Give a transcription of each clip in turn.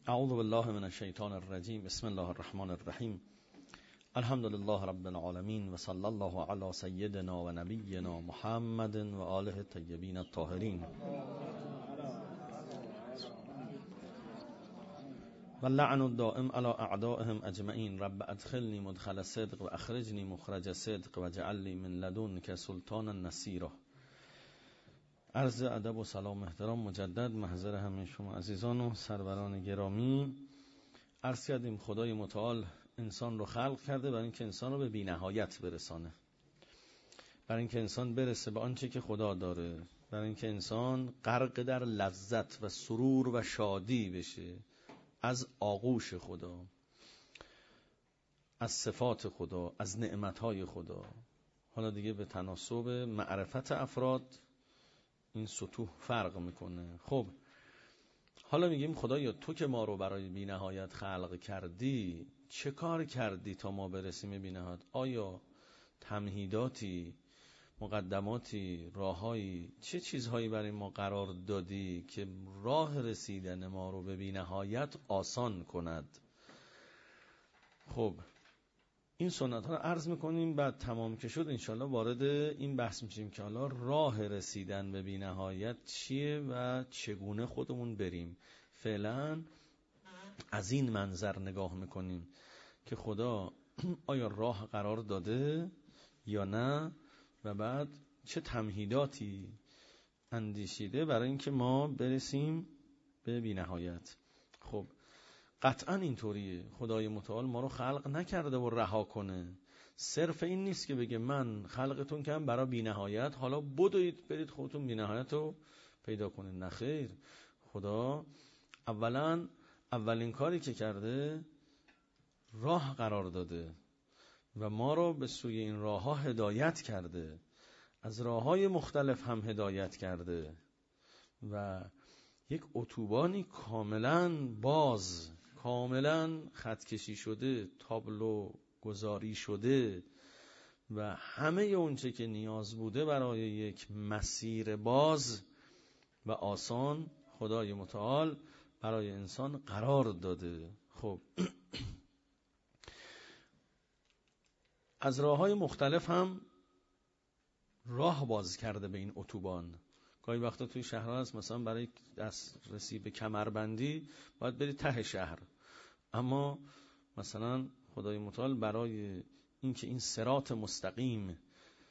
اعوذ بالله من الشیطان الرجیم. بسم الله الرحمن الرحیم. الحمد لله رب العالمین و صلی الله علی سیدنا و نبینا محمد و آله الطیبین الطاهرین و لعن الدائم علی اعدائهم اجمعین. رب ادخلنی مدخل صدق و اخرجنی مخرج صدق و جعل لی من لدنک سلطانا نصیرا. عرض ادب و سلام احترام مجدد محضر همه شما عزیزان و سروران گرامی. عرض کردیم خدای متعال انسان رو خلق کرده برای اینکه انسان رو به بی‌نهایت برسانه، برای اینکه انسان برسه به آنچه که خدا داره، برای اینکه انسان غرق در لذت و سرور و شادی بشه از آغوش خدا، از صفات خدا، از نعمتهای خدا. حالا دیگه به تناسب معرفت افراد این سطوح فرق میکنه. خب حالا میگیم خدایا تو که ما رو برای بی‌نهایت خلق کردی، چه کار کردی تا ما برسیم به بی‌نهایت؟ آیا تمهیداتی، مقدماتی، راههایی، چه چیزهایی برای ما قرار دادی که راه رسیدن ما رو به بی‌نهایت آسان کند؟ خب این سنت ها رو عرض میکنیم، بعد تمام که شد انشالله وارد این بحث میشیم که حالا راه رسیدن به بی‌نهایت چیه و چگونه خودمون بریم. فعلا از این منظر نگاه میکنیم که خدا آیا راه قرار داده یا نه، و بعد چه تمهیداتی اندیشیده برای اینکه ما برسیم به بی‌نهایت. خب قطعا اینطوریه. خدای متعال ما رو خلق نکرده و رها کنه. صرف این نیست که بگه من خلقتون کردم برای بی‌نهایت، حالا بدوید برید خودتون بی‌نهایت رو پیدا کنید. نه خیر، خدا اولین کاری که کرده راه قرار داده و ما رو به سوی این راه ها هدایت کرده، از راه های مختلف هم هدایت کرده و یک اتوبانی کاملا باز، کاملا خط کشی شده، تابلو گذاری شده و همه اونچه که نیاز بوده برای یک مسیر باز و آسان خدای متعال برای انسان قرار داده. خب از راه‌های مختلف هم راه باز کرده به این اتوبان. گاهی وقتا توی شهرها هست مثلا برای دسترسی به کمربندی باید بری ته شهر، اما مثلا خدای متعال برای اینکه این صراط مستقیم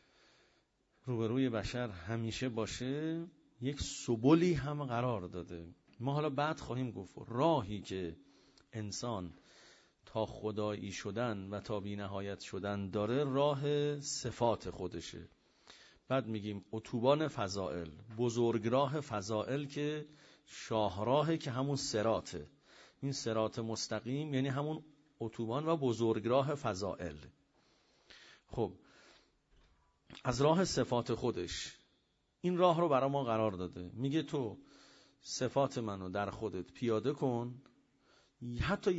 روبروی بشر همیشه باشه یک سبلی هم قرار داده. ما حالا بعد خواهیم گفت راهی که انسان تا خدایی شدن و تا بی‌نهایت شدن داره راه صفات خودشه. بعد میگیم اتوبان فضائل، بزرگراه فضائل که شاهراهه که همون صراطه. این صراط مستقیم یعنی همون اتوبان و بزرگراه فضائل. خب از راه صفات خودش این راه رو برای ما قرار داده. میگه تو صفات منو در خودت پیاده کن، حتی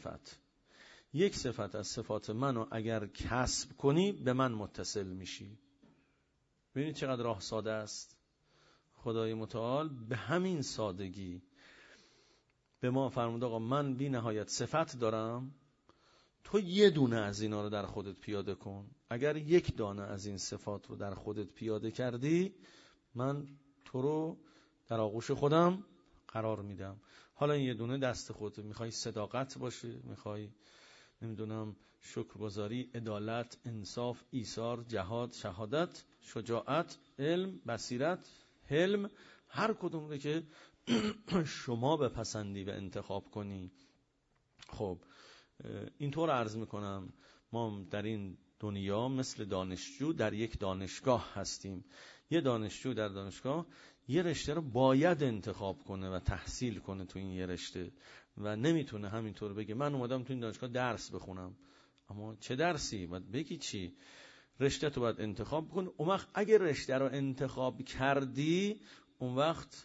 یک صفت از صفات منو اگر کسب کنی به من متصل میشی. ببینید چقدر راه ساده است. خدای متعال به همین سادگی به ما فرمود آقا من بی نهایت صفت دارم، تو یه دونه از اینا رو در خودت پیاده کن. اگر یک دانه از این صفات رو در خودت پیاده کردی، من تو رو در آغوش خودم قرار میدم. حالا این یه دونه دست خودت، میخوای صداقت باشه، میخوای نمیدونم شکرگزاری، عدالت، انصاف، ایثار، جهاد، شهادت، شجاعت، علم، بصیرت، حلم، هر کدوم رو که شما بپسندی و انتخاب کنی. خب اینطور عرض میکنم ما در این دنیا مثل دانشجو در یک دانشگاه هستیم. یه دانشجو در دانشگاه یه رشته رو باید انتخاب کنه و تحصیل کنه تو این یه رشته و نمیتونه همینطور بگه من اومدم تو این دانشگاه درس بخونم. اما چه درسی؟ باید بگی چی؟ رشته تو باید انتخاب کن. اون وقت اگه رشته رو انتخاب کردی، اون وقت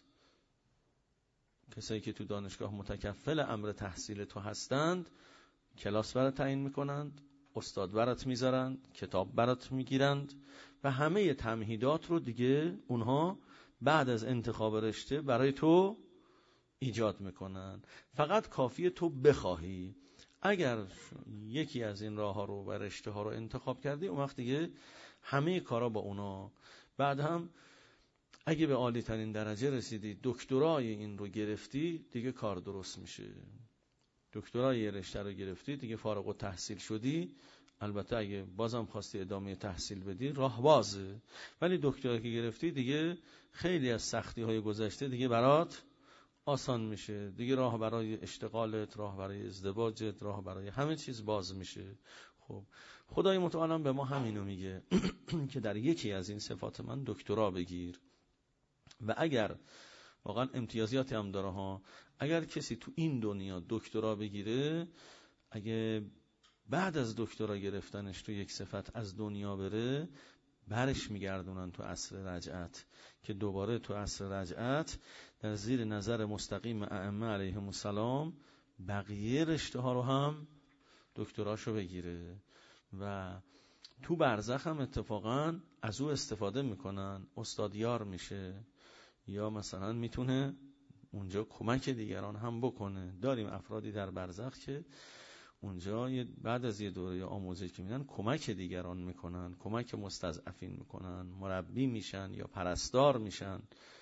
کسایی که تو دانشگاه متکفل امر تحصیل تو هستند کلاس برات تعیین میکنند، استاد برات میذارند، کتاب برات میگیرند و همه تمهیدات رو دیگه اونها بعد از انتخاب رشته برای تو ایجاد میکنن. فقط کافیه تو بخواهی. اگر یکی از این راه ها رو و رشته ها رو انتخاب کردی، اون وقت دیگه همه کارا با اونا. بعد هم اگه به عالی ترین درجه رسیدی، دکترای این رو گرفتی، دیگه کار درست میشه. دکترای یه رشته رو گرفتی، دیگه فارغ التحصیل شدی. البته اگه بازم خواستی ادامه تحصیل بدی، راه بازه. ولی دکترا که گرفتی، دیگه خیلی از سختی های گذشته دیگه برات آسان میشه. دیگه راه برای اشتغالت، راه برای ازدواجت، راه برای همه چیز باز میشه. خب خدای متعال به ما همینو میگه که در یکی از این صفات من دکترا بگیر. و اگر واقعا امتیازاتی هم داره ها، اگر کسی تو این دنیا دکترا بگیره، اگه بعد از دکترا گرفتنش تو یک صفت از دنیا بره، برش میگردونن تو عصر رجعت، که دوباره تو عصر رجعت در زیر نظر مستقیم ائمه علیهم السلام بقیه رشته ها رو هم دکتراشو بگیره. و تو برزخ هم اتفاقا از او استفاده میکنن، استادیار میشه، یا مثلا میتونه اونجا کمک دیگران هم بکنه. داریم افرادی در برزخ که اونجا بعد از یه دوره آموزش که میدن کمک دیگران میکنن، کمک مستضعفین میکنن، مربی میشن یا پرستار میشن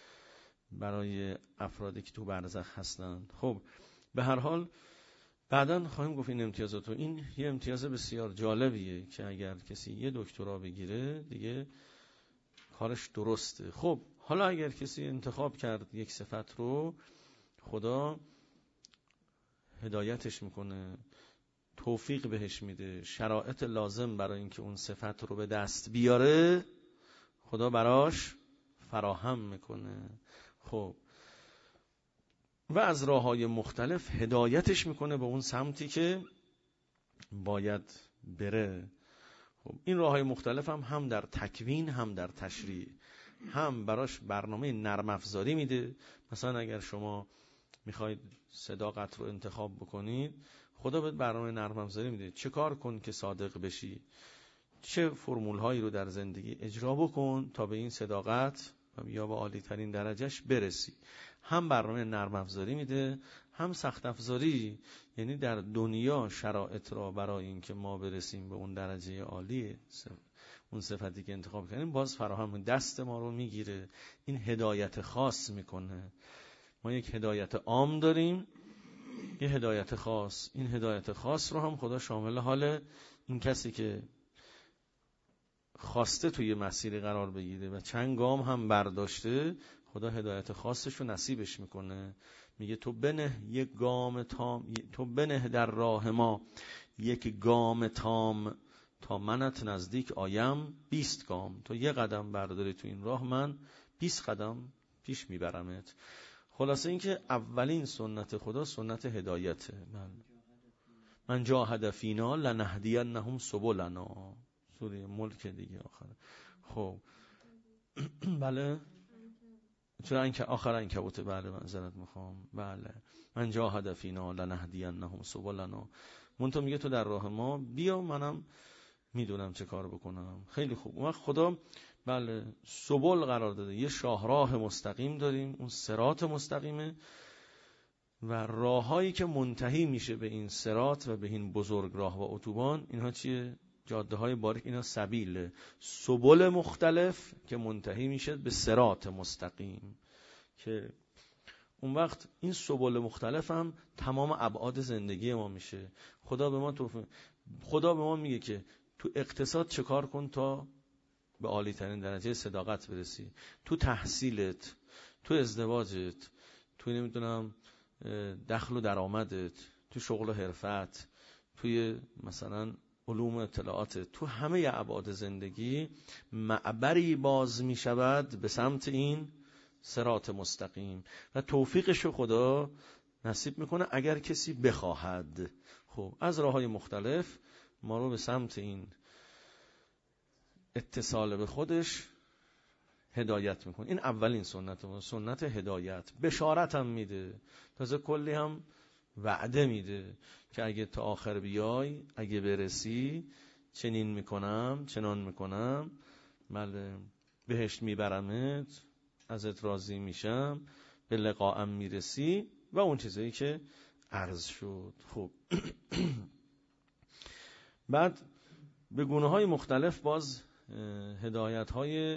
برای افرادی که تو برزخ هستن. خب به هر حال بعداً خواهیم گفت این امتیازاتو. این یه امتیاز بسیار جالبیه که اگر کسی یه دکترا بگیره دیگه کارش درسته. خب حالا اگر کسی انتخاب کرد یک صفت رو، خدا هدایتش میکنه، توفیق بهش میده، شرایط لازم برای اینکه اون صفت رو به دست بیاره خدا براش فراهم میکنه. خب و از راه‌های مختلف هدایتش میکنه به اون سمتی که باید بره. خب این راه‌های مختلف هم در تکوین، هم در تشریع، هم براش برنامه نرم افزاری میده. مثلا اگر شما میخواید صداقت رو انتخاب بکنید، خدا بهت برنامه نرم افزاری میده. چه کار کن که صادق بشی، چه فرمول هایی رو در زندگی اجرا بکن تا به این صداقت یا به عالی ترین درجهش برسی. هم برنامه نرم افزاری میده، هم سخت افزاری، یعنی در دنیا شرایط را برای اینکه ما برسیم به اون درجه عالی، اون صفتی که انتخاب کردیم، باز فراهم دست ما رو میگیره. این هدایت خاص میکنه. ما یک هدایت عام داریم، یه هدایت خاص. این هدایت خاص رو هم خدا شامل حال این کسی که خواسته توی مسیر قرار بگیره و چند گام هم برداشته، خدا هدایت خاصش رو نصیبش میکنه. میگه تو بنه یک گام تام، تو بنه در راه ما یک گام تام، تا منت نزدیک آیم 20 گام. تو یه قدم برداری تو این راه، من 20 قدم پیش میبرمت. خلاصه این که اولین سنت خدا سنت هدایته. من جاهد فینا لنهدینهم سبلنا، سوره ملک دیگه آخره. خب بله، چرا آخر عنکبوت، بله معذرت میخوام، بله. من جاهد فینا لنهدینهم سبلنا، منتها میگه تو در راه ما بیا، منم میدونم چه کار بکنم. خیلی خوب. اون وقت خدا بله سبل قرار داده، یه شاهراه مستقیم داریم، اون صراط مستقیمه، و راههایی که منتهی میشه به این صراط و به این بزرگ راه و اتوبان، اینها چیه؟ جاده های باریک، اینا سبیله، سبل مختلف که منتهی میشه به صراط مستقیم. که اون وقت این سبل مختلف هم تمام ابعاد زندگی ما میشه. خدا به ما میگه که تو اقتصاد چه کار کن تا به عالی ترین درجه صداقت برسی، تو تحصیلت، تو ازدواجت، تو نمیدونم دخل و درآمدت، تو شغل و حرفت، توی مثلا علوم اطلاعات، تو همه ابعاد زندگی معبری باز می شود به سمت این صراط مستقیم و توفیقشو خدا نصیب میکنه اگر کسی بخواهد. خب از راههای مختلف ما رو به سمت این اتصال به خودش هدایت میکنه. این اولین سنت هدایت. بشارت هم میده، تازه کلی هم وعده میده که اگه تا آخر بیای، اگه برسی، چنین میکنم، چنان میکنم، بله بهشت میبرمت، ازت راضی میشم، به لقاءم میرسی. و اون چیزایی که عرض شد. خب بعد به گونه‌های مختلف باز هدایت‌های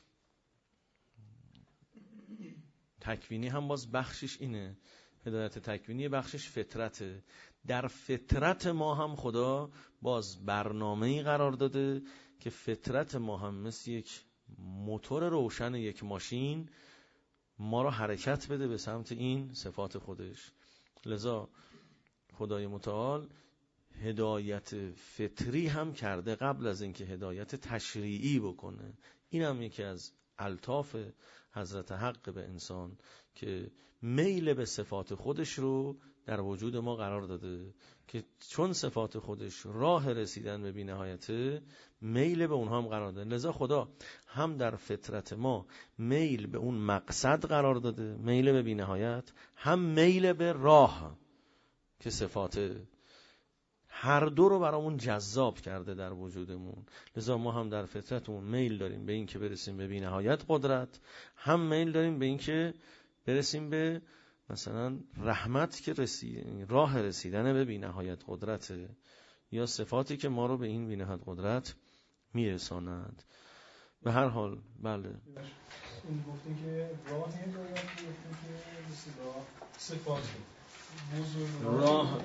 تکوینی هم باز بخشش اینه. هدایت تکوینی بخشش فطرته. در فطرت ما هم خدا باز برنامه‌ای قرار داده که فطرت ما هم مثل یک موتور روشن یک ماشین ما رو حرکت بده به سمت این صفات خودش. لذا خدای متعال هدایت فطری هم کرده قبل از اینکه هدایت تشریعی بکنه. این هم یکی از الطاف حضرت حق به انسان که میل به صفات خودش رو در وجود ما قرار داده که چون صفات خودش راه رسیدن به بی‌نهایته، میل به اونها هم قرار داده. لذا خدا هم در فطرت ما میل به اون مقصد قرار داده، میل به بی‌نهایت، هم میل به راه که صفات هر دو رو برامون جذاب کرده در وجودمون. لذا ما هم در فطرتمون میل داریم به این که برسیم به بی‌نهایت قدرت، هم میل داریم به این که برسیم به مثلا رحمت که راه رسیدن به بی‌نهایت قدرت، یا صفاتی که ما رو به این بی‌نهایت قدرت میرساند. به هر حال بله این گفتین که راه هدایت، گفتین که صفات راه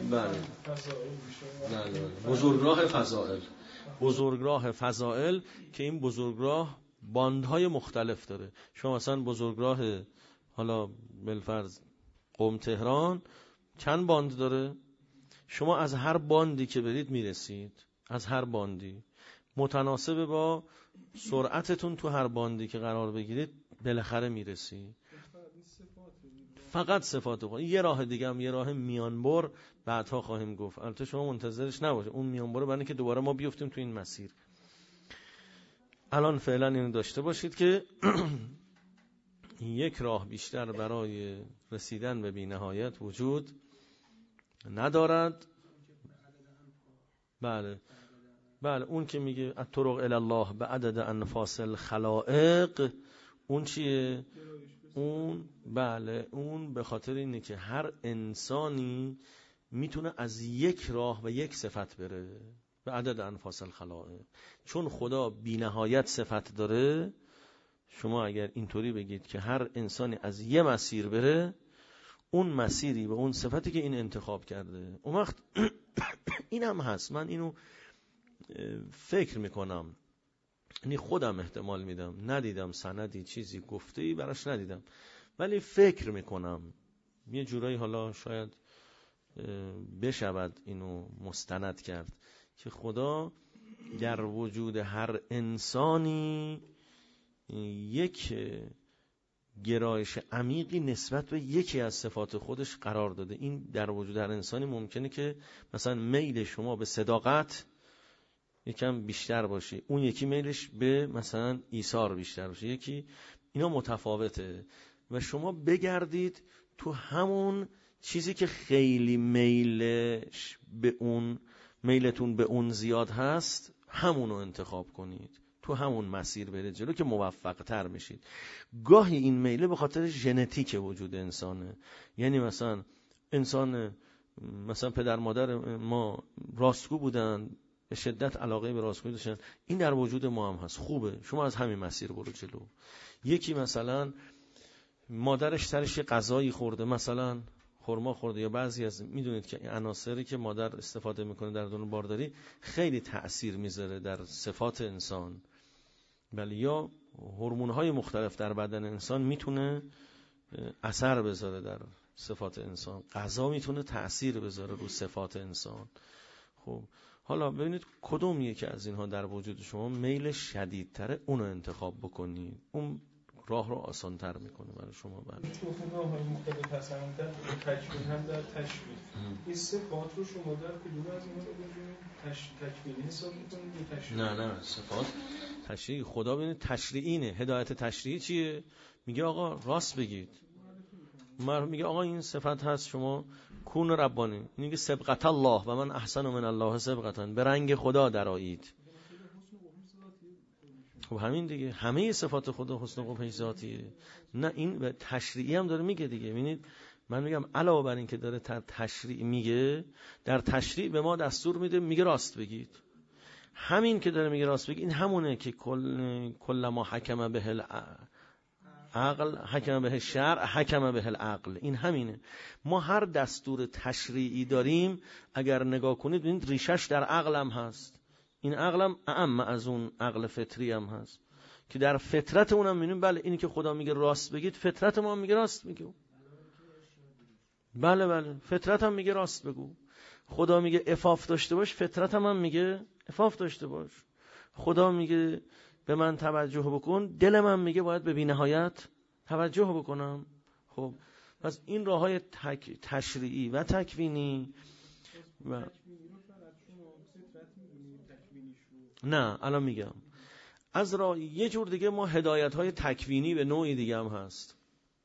بزرگراه فضائل. بزرگراه فضائل که این بزرگراه باندهای مختلف داره. شما مثلا بزرگراه حالا بالفرض قم تهران چند باند داره؟ شما از هر باندی که برید میرسید، از هر باندی متناسب با سرعتتون تو هر باندی که قرار بگیرید بالاخره میرسید. فقط صفات خود. یه راه دیگه هم، یه راه میانبر بعدها خواهیم گفت. البته شما منتظرش نباشه اون میانبر برای که دوباره ما بیفتیم تو این مسیر. الان فعلا اینو داشته باشید که یک راه بیشتر برای رسیدن به بی‌نهایت وجود ندارد. بله اون که میگه الطرق الی الله به عدد انفاس الخلائق، اون چیه؟ اون به خاطر اینه که هر انسانی میتونه از یک راه و یک صفت بره به عدد انفاس الخلائق. چون خدا بی‌نهایت صفت داره، شما اگر اینطوری بگید که هر انسانی از یه مسیر بره، اون مسیری به اون صفتی که این انتخاب کرده. اون وقت این هم هست، من اینو فکر میکنم، یعنی خودم احتمال میدم، ندیدم سندی چیزی گفته‌ای براش ندیدم، ولی فکر میکنم یه جورایی حالا شاید بشود اینو مستند کرد که خدا در وجود هر انسانی یک گرایش عمیقی نسبت به یکی از صفات خودش قرار داده. این در وجود هر انسانی ممکنه که مثلا میل شما به صداقت یکم بیشتر باشه، اون یکی میلش به مثلا ایثار بیشتر باشه، یکی، اینا متفاوته و شما بگردید تو همون چیزی که خیلی میلتون به اون زیاد هست، همونو انتخاب کنید، تو همون مسیر برید جلو که موفق تر میشید. گاهی این میله به خاطر ژنتیک وجود انسانه، یعنی مثلا انسان، مثلا پدر مادر ما راستگو بودن، به شدت علاقه به راستگویی داشتن، این در وجود ما هم هست، خوبه، شما از همین مسیر برو جلو. یکی مثلا مادرش سرش غذایی خورده، مثلا خرما خورده، یا بعضی از میدونید که عناصری که مادر استفاده میکنه در دوران بارداری خیلی تأثیر میذاره در صفات انسان. بله، یا هورمون‌های مختلف در بدن انسان میتونه اثر بذاره در صفات انسان، غذا میتونه تأثیر بذاره رو صفات انسان. خب حالا ببینید کدوم یکی از اینها در وجود شما میل شدیدتره، اونو انتخاب بکنید، اون راه رو آسان‌تر میکنه برای شما. تو راه‌های مختلف هستن، در تکوین هم در تشریع. این صفات رو شما در کدوم از اینها رو بگید تکوینی حساب می‌کنید؟ نه صفات تشریعی. خدا ببینید تشریعینه. هدایت تشریعی چیه؟ میگه آقا راست بگید، میگه آقا این صفت هست، شما کون ربانی، میگه سبقت الله و من احسن من الله سبقتا، به رنگ خدا درآیید. خب همین دیگه، همه صفات خدا حسن و قبح ذاتیه. نه این به تشریعی هم داره میگه دیگه. ببینید من میگم علاوه بر این که داره تشریع میگه، در تشریع به ما دستور میده، میگه راست بگید. همین که داره میگه راست بگید، این همونه که کل ما حکم به العقل حکم به الشرع حکم به العقل. این همینه. ما هر دستور تشریعی داریم اگر نگاه کنید ببینید ریشش در عقل هم هست. این عقلم اعم از اون عقل فطری هم هست که در فطرت اونم میبینیم بله اینی که خدا میگه راست بگید، فطرت ما هم میگه راست بگو. بله فطرت هم میگه راست بگو. خدا میگه عفاف داشته باش، فطرت هم میگه عفاف داشته باش. خدا میگه به من توجه بکن، دل من میگه باید به بی‌نهایت توجه بکنم. خب پس این راههای تشریعی و تکوینی و نه الان میگم از راه یه جور دیگه ما هدایت‌های تکوینی به نوعی دیگه هم هست.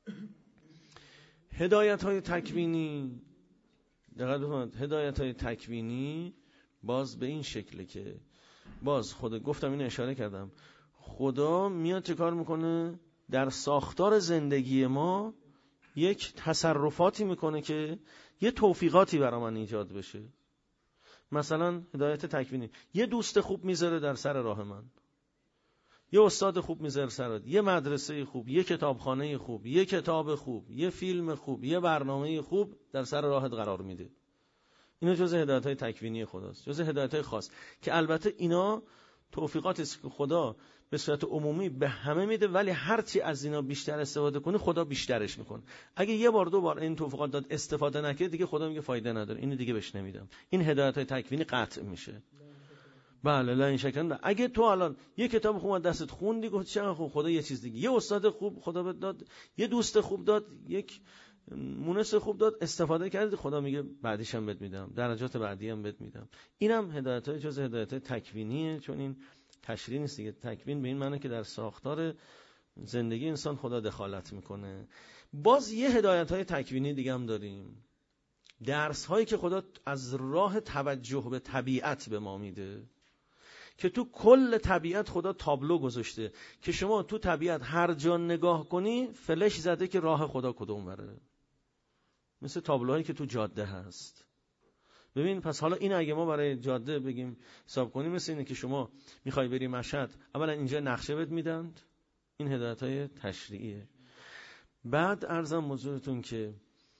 هدایت‌های تکوینی دقیق بفرمایید، هدایت‌های تکوینی باز به این شکله که باز خدا گفتم، این اشاره کردم، خدا میاد چه کار میکنه؟ در ساختار زندگی ما یک تصرفاتی میکنه که یه توفیقاتی برای من ایجاد بشه. مثلا هدایت تکوینی، یه دوست خوب میذاره در سر راه من، یه استاد خوب میذاره سر، یه مدرسه خوب، یه کتابخانه خوب، یه کتاب خوب، یه فیلم خوب، یه برنامه خوب در سر راهت قرار میده. اینا جزء هدایت‌های تکوینی خداست، جزء هدایت‌های خاص که البته اینا توفیقاتی است که خدا به صورت عمومی به همه میده، ولی هر چی از اینا بیشتر استفاده کنی خدا بیشترش میکنه. اگه یه بار دو بار این توفیقات داد استفاده نکنی دیگه خدا میگه فایده نداره، اینو دیگه بهش نمیدم. این هدایت‌های تکوینی قطع میشه. بله لا این شکن. اگه تو الان یه کتاب خوب دستت خوندی گفتی چقدر خوب، خدا یه چیز دیگه، یه استاد خوب خدا بهت داد، یه دوست خوب داد، یک مونس خوب داد، استفاده کردی، خدا میگه بعدیش هم بهت میدم، درجات بعدی هم بهت میدم. اینم هدایت‌های جزء هدایت‌های تکوینیه، چون این تشریع نیست دیگه. تکوین به این معنی که در ساختار زندگی انسان خدا دخالت میکنه. باز یه هدایت‌های تکوینی دیگه هم داریم، درس‌هایی که خدا از راه توجه به طبیعت به ما میده، که تو کل طبیعت خدا تابلو گذاشته که شما تو طبیعت هر جا نگاه کنی فلش زده که راه خدا کدوم بره، مثل تابلوهایی که تو جاده هست. ببین پس حالا این اگه ما برای جاده بگیم حساب کنیم، مثل اینه که شما میخوای بری مشهد، اولا اینجا نقشه بهت میدند، این هدایت‌های تشریعیه. بعد عرضم حضورتون که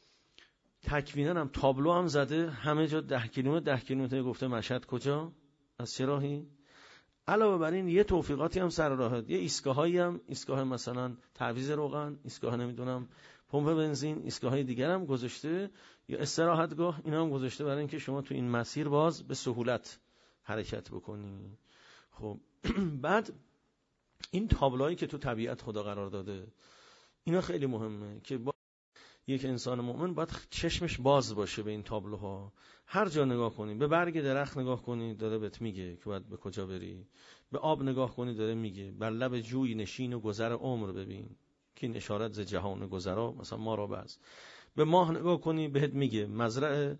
تکوینا هم تابلو هم زده، همه جا 10 کیلومتر گفته مشهد کجا از چه راهی. علاوه بر این یه توفیقاتی هم سر راهت، یه ایستگاهایی هم، ایستگاه مثلا تعویض روغن، ایستگاه نمیدونم پمپ بنزین، ایستگاه‌های دیگر هم گذاشته، یا استراحتگاه، اینا هم گذاشته برای اینکه شما تو این مسیر باز به سهولت حرکت بکنی. خب بعد این تابلوهایی که تو طبیعت خدا قرار داده اینا خیلی مهمه که یک انسان مؤمن باید چشمش باز باشه به این تابلوها. هر جا نگاه کنی، به برگ درخت نگاه کنی داره بهت میگه که باید به کجا بری، به آب نگاه کنی داره میگه بر لب جوی نشین و گذر عمر ببین که این اشارت ز جهان گذرا مثلا ما را بس. به ماه نگاه کنی بهت میگه مزرع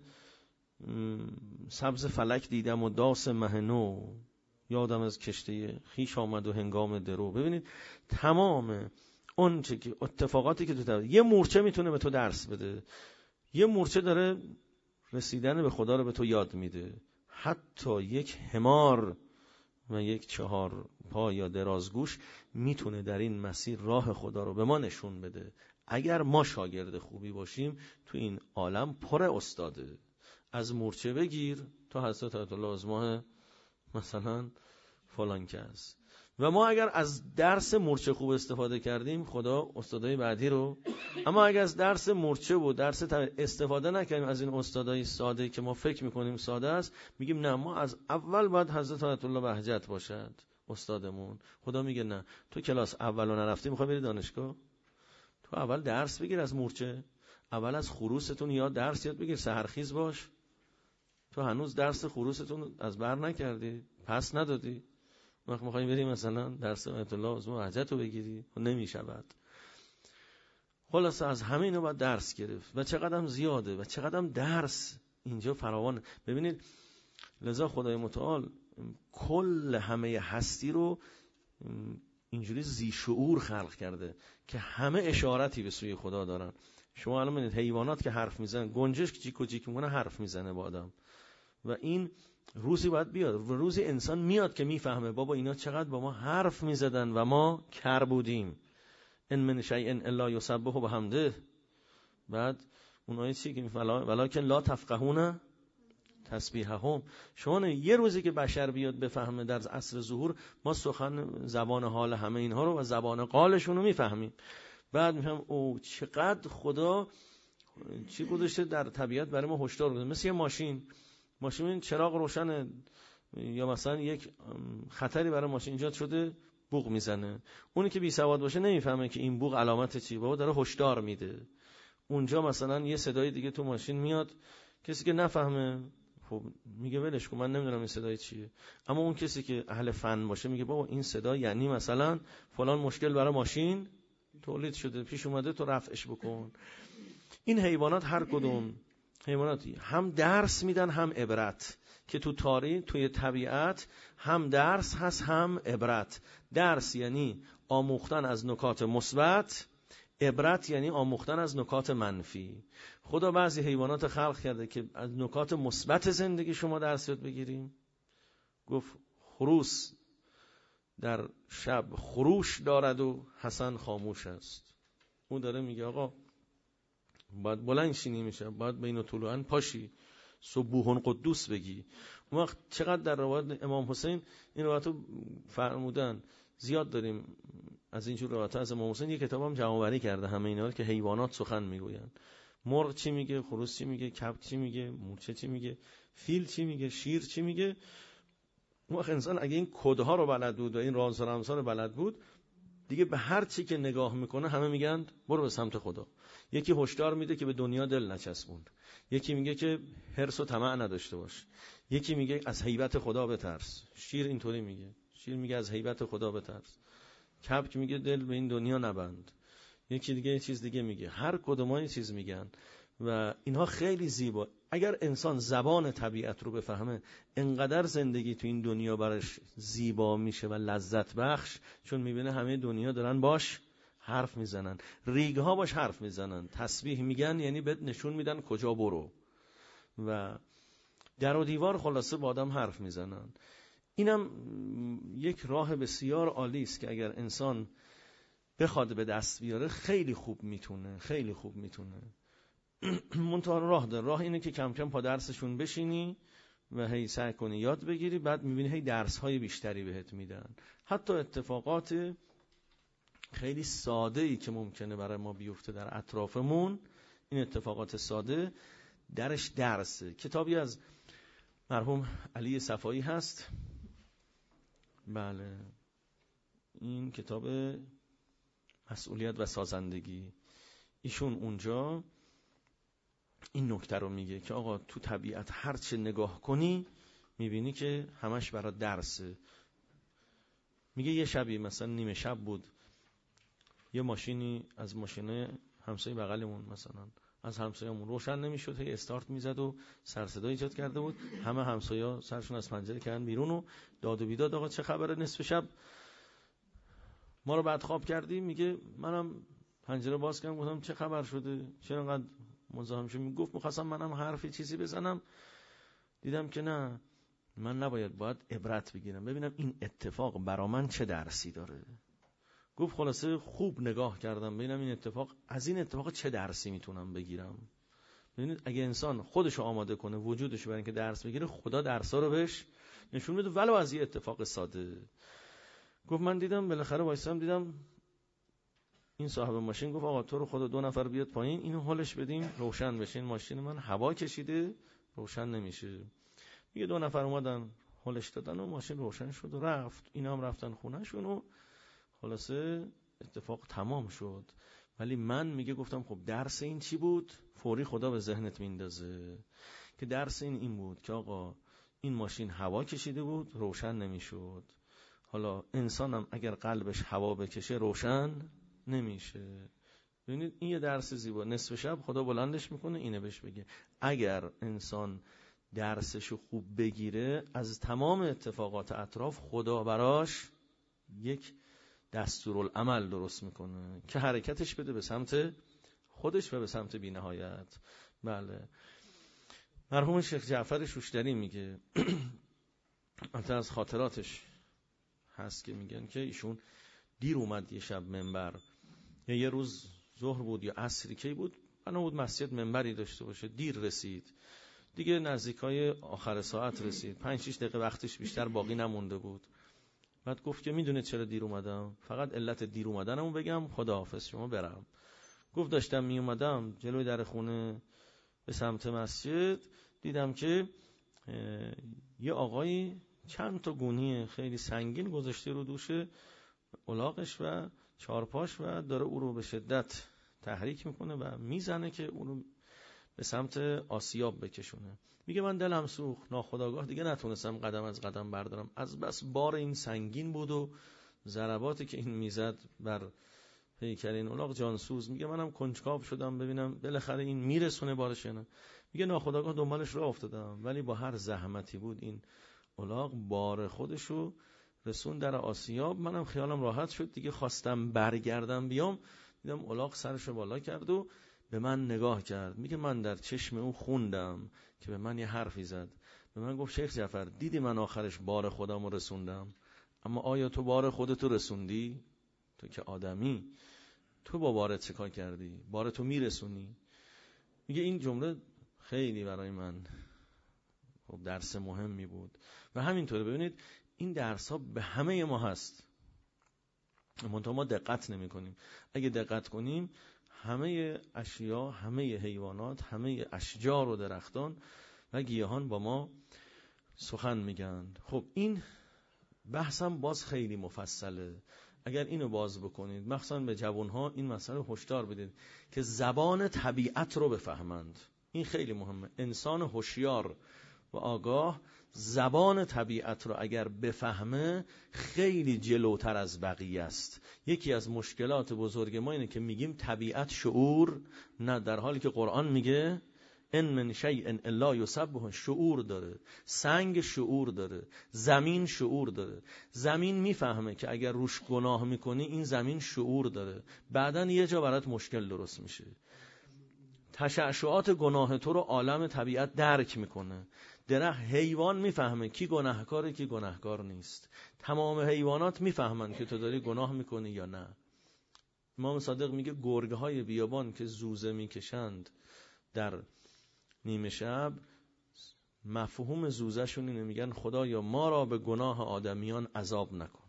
سبز فلک دیدم و داس مه نو، یادم از کشته خیش آمد و هنگام درو. ببینید تمام اون چه که اتفاقاتی که تو یه مورچه میتونه به تو درس بده، یه مورچه داره رسیدن به خدا رو به تو یاد میده. حتی یک حمار و یک 4 پا یا درازگوش میتونه در این مسیر راه خدا رو به ما نشون بده. اگر ما شاگرد خوبی باشیم تو این عالم پر استاده، از مورچه بگیر تا حضرت آیت الله عظما مثلا فلان کس. و ما اگر از درس مورچه خوب استفاده کردیم خدا استادای بعدی رو، اما اگر از درس مورچه و درس استفاده نکنیم از این استادای ساده که ما فکر میکنیم ساده است، میگیم نه ما از اول باید حضرت آیت الله بهجت باشد استادمون. خدا میگه نه، تو کلاس اولو نرفتی میخوای بری دانشگاه، تو اول درس بگیر از مورچه، اول از خروستون یا درس یاد بگیر، سحرخیز باش. تو هنوز درس خروستون از بر نکردی، پس ندادی، وقت میخوایی بریم مثلا درس آیت الله عظما حجت رو بگیری و نمیشود. خلاصه از همه اینو باید درس گرفت و چقدر زیاده و چقدر درس اینجا فراوان. ببینید لذا خدای متعال کل همه هستی رو اینجوری ذی شعور خلق کرده که همه اشارتی به سوی خدا دارن. شما الان ببینید حیوانات که حرف میزنن، گنجشک جیک و جیک میکنه حرف میزنه با آدم، و این روزی باید بیاد و روزی انسان میاد که میفهمه بابا اینا چقدر با ما حرف میزدن و ما کر بودیم. ان من شیء الا یسبح بحمده. بعد اونایی چی که ولکن لا تفقهون تسبیحهم. شما یه روزی که بشر بیاد بفهمه در عصر ظهور ما سخن زبان حال همه اینها رو و زبان قالشون رو میفهمیم، بعد میفهم او چقدر خدا چی گذاشته در طبیعت برای ما هشدار بده. مثل یه ماشین چراغ روشنه یا مثلا یک خطری برای ماشین ایجاد شده بوق میزنه، اونی که بی سواد باشه نمیفهمه که این بوق علامت چی، بابا داره هشدار میده. اونجا مثلا یه صدای دیگه تو ماشین میاد، کسی که نفهمه خب میگه ولش کن من نمیدونم این صدای چیه، اما اون کسی که اهل فن باشه میگه بابا این صدا یعنی مثلا فلان مشکل برای ماشین تولید شده پیش اومده تو رفعش بکن. این حیوانات هر کدوم حیواناتی هم درس میدن هم عبرت، که تو تاریخ توی طبیعت هم درس هست هم عبرت. درس یعنی آموختن از نکات مثبت، عبرت یعنی آموختن از نکات منفی. خدا بعضی حیوانات خلق کرده که از نکات مثبت زندگی شما درس یاد بگیریم. گفت خروس در شب خروش دارد و حسن خاموش است. اون داره میگه آقا باید بلند شینی میشه، باید بین طلوعن پاشی، سبوحون قدوس بگی. اون وقت چقدر در روایت امام حسین این روایت رو فرمودن، زیاد داریم از اینجور روایت از امام حسین. یک کتاب هم جمع‌آوری کرده همه اینا که حیوانات سخن میگوین. مرغ چی میگه، خروس چی میگه، کبک چی میگه، مورچه چی میگه، فیل چی میگه، شیر چی میگه. اون وقت انسان اگه این کدها رو بلد بود و این راز و رمزها رو بلد بود، دیگه به هر چی که نگاه میکنه همه میگن برو به سمت خدا. یکی هشدار میده که به دنیا دل نچسبون، یکی میگه که حرص و طمع نداشته باش، یکی میگه از هیبت خدا بترس. شیر اینطوری میگه، شیر میگه از هیبت خدا بترس. کبک میگه دل به این دنیا نبند. یکی دیگه یه چیز دیگه میگه. هر کدوم یه چیز میگن و اینها خیلی زیبا. اگر انسان زبان طبیعت رو بفهمه، انقدر زندگی تو این دنیا براش زیبا میشه و لذت بخش، چون میبینه همه دنیا دارن باش حرف میزنن، ریگها باش حرف میزنن، تسبیح میگن، یعنی بهت نشون میدن کجا برو، و در و دیوار خلاصه با آدم حرف میزنن. اینم یک راه بسیار عالی است که اگر انسان بخواد به دست بیاره خیلی خوب میتونه، خیلی خوب میتونه. منتها راه داره. راه اینه که کم کم پا درسشون بشینی و هی سعی کنی یاد بگیری، بعد میبینی هی درس‌های بیشتری بهت میدن. حتی اتفاقات خیلی ساده‌ای که ممکنه برای ما بیفته در اطرافمون، این اتفاقات ساده درش درسه. کتابی از مرحوم علی صفایی هست، بله، این کتاب مسئولیت و سازندگی. ایشون اونجا این نکته رو میگه که آقا تو طبیعت هر چه نگاه کنی میبینی که همش برای درسه. میگه یه شبی مثلا نیمه شب بود، یه ماشینی از ماشینای همسایه بغلمون مثلا از همسایه‌مون روشن نمیشد، هی استارت میزد و سر صدا ایجاد کرده بود. همه همسایه‌ها سرشون از پنجره کردن بیرون و داد و بیداد، آقا چه خبره نصف شب ما رو بعد خواب کردی؟ میگه منم پنجره باز کردم گفتم چه خبر شده، چرا انقدر مزاحم شدی؟ میگفت می‌خواستم منم حرفی چیزی بزنم، دیدم که نه، من نباید، باید عبرت بگیرم، ببینم این اتفاق برا من چه درسی داره. گفت خلاصه خوب نگاه کردم ببینم این اتفاق، از این اتفاق چه درسی میتونم بگیرم. ببینید اگه انسان خودشو آماده کنه، وجودشو برای اینکه درس بگیره، خدا درسا رو بهش نشون میده ولو از یه اتفاق ساده. گفت من دیدم بالاخره وایسام دیدم این صاحب ماشین گفت آقا تو رو خدا 2 نفر بیاد پایین اینو هولش بدیم روشن بشه. این ماشین من هوا کشیده روشن نمیشه. میگه 2 نفر اومدن هولش دادن و ماشین روشن شد و رفت. اینا هم رفتن خونه‌شون و خلاصه اتفاق تمام شد. ولی من میگه گفتم خب درس این چی بود؟ فوری خدا به ذهنت میندازه که درس این بود که آقا این ماشین هوا کشیده بود روشن نمیشد. حالا انسانم اگر قلبش هوا بکشه روشن نمیشه. ببینید این یه درس زیبا. نصف شب خدا بلندش میکنه اینه بهش بگه. اگر انسان درسشو خوب بگیره، از تمام اتفاقات اطراف خدا براش یک دستورالعمل درست میکنه که حرکتش بده به سمت خودش و به سمت بی‌نهایت. بله. مرحوم شیخ جعفر شوشتری میگه البته از خاطراتش هست که میگن که ایشون دیر اومد یه شب منبر، یا یه روز ظهر بود یا عصری کی بود، بنا بود مسجد منبری داشته باشه، دیر رسید دیگه، نزدیکای آخر ساعت رسید، 5-6 دقیقه وقتش بیشتر باقی نمونده بود. بعد گفت که میدونه چرا دیر اومدم؟ فقط علت دیر اومدنمو بگم، خداحافظ شما برم. گفت داشتم می اومدم جلوی در خونه به سمت مسجد، دیدم که یه آقایی چند تا گونی خیلی سنگین گذاشته رو دوش الاغش و چارپاش و داره او رو به شدت تحریک میکنه و میزنه که او رو به سمت آسیاب بکشونه. میگه من دلم سوخت، ناخودآگاه دیگه نتونستم قدم از قدم بردارم، از بس بار این سنگین بود و ضرباتی که این میزد بر پیکر این الاغ جانسوز. میگه منم کنجکاو شدم ببینم بالاخره این میرسونه بارش نه. میگه ناخودآگاه دنبالش راه افتادم، ولی با هر زحمتی بود این الاغ بار خودشو رسون در آسیاب. منم خیالم راحت شد دیگه، خواستم برگردم بیام، دیدم الاغ سرشو بالا کرد و به من نگاه کرد. میگه من در چشم او خوندم که به من یه حرفی زد، به من گفت شیخ جعفر دیدی من آخرش بار خودم رو رسوندم، اما آیا تو بار خودتو رسوندی؟ تو که آدمی، تو با بارت چه کار کردی؟ بارتو میرسونی؟ میگه این جمله خیلی برای من خب درس مهمی بود و همینطوره. ببینید این درس ها به همه ما هست، منتها ما دقت نمی کنیم. اگه دقت کنیم همه اشیا، همه حیوانات، همه اشجار و درختان و گیاهان با ما سخن میگن. خب این بحثم باز خیلی مفصله، اگر اینو باز بکنید مخصوصا به جوانها این مسئله هشدار بدید که زبان طبیعت رو بفهمند. این خیلی مهمه. انسان هوشیار و آگاه زبان طبیعت رو اگر بفهمه خیلی جلوتر از بقیه است. یکی از مشکلات بزرگ ما اینه که میگیم طبیعت شعور نه، در حالی که قرآن میگه ان من شیء الا یسبح، شعور داره. سنگ شعور داره، زمین شعور داره. زمین میفهمه که اگر روش گناه میکنی این زمین شعور داره، بعدن یه جا برات مشکل درست میشه. تشعشعات گناه تو رو عالم طبیعت درک میکنه. درخت، حیوان میفهمه کی گناهکاره کی گناهکار نیست. تمام حیوانات میفهمن که تو داری گناه میکنی یا نه. امام صادق میگه گرگهای بیابان که زوزه میکشند در نیمه شب، مفهوم زوزهشون اینه، میگن خدایا ما را به گناه آدمیان عذاب نکن.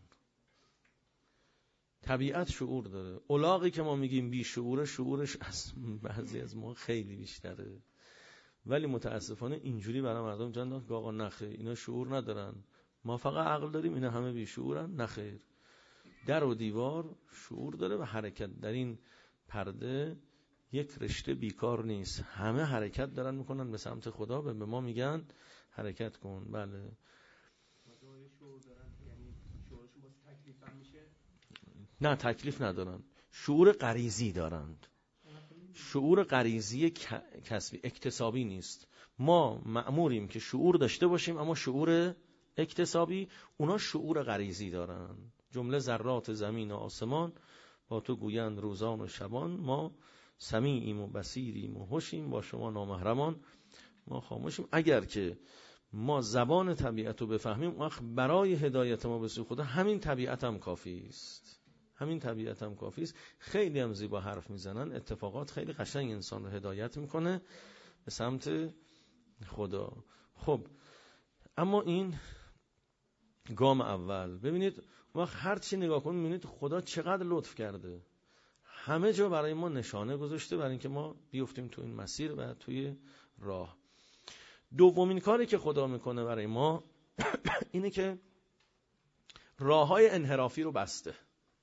طبیعت شعور داره. الاغی که ما میگیم بی شعوره، شعورش از بعضی از ما خیلی بیشتره، ولی متاسفانه اینجوری برای مردم جان داد که آقا نخیر اینا شعور ندارن، ما فقط عقل داریم، اینا همه بی شعورن. نخیر، در و دیوار شعور داره و حرکت در این پرده یک رشته بیکار نیست، همه حرکت دارن میکنن به سمت خدا، به ما میگن حرکت کن. بله. نه تکلیف ندارن، شعور غریزی دارند. شعور غریزی کسبی، اکتسابی نیست. ما مأموریم که شعور داشته باشیم، اما شعور اکتسابی، اونا شعور غریزی دارن. جمله ذرات زمین و آسمان با تو گویند روزان و شبان، ما سمیعیم و بصیریم و هوشیم، با شما نامحرمان ما خاموشیم. اگر که ما زبان طبیعت رو بفهمیم، وقت برای هدایت ما به سوی خدا همین طبیعت هم کافی است. همین طبیعت هم کافی است. خیلی هم زیبا حرف میزنن، اتفاقات خیلی قشنگ انسان رو هدایت میکنه به سمت خدا. خب اما این گام اول. ببینید وقت هر چی نگاه کنید میبینید خدا چقدر لطف کرده، همه جا برای ما نشانه گذاشته برای اینکه ما بیفتیم تو این مسیر و توی راه. دومین کاری که خدا میکنه برای ما اینه که راههای انحرافی رو بسته.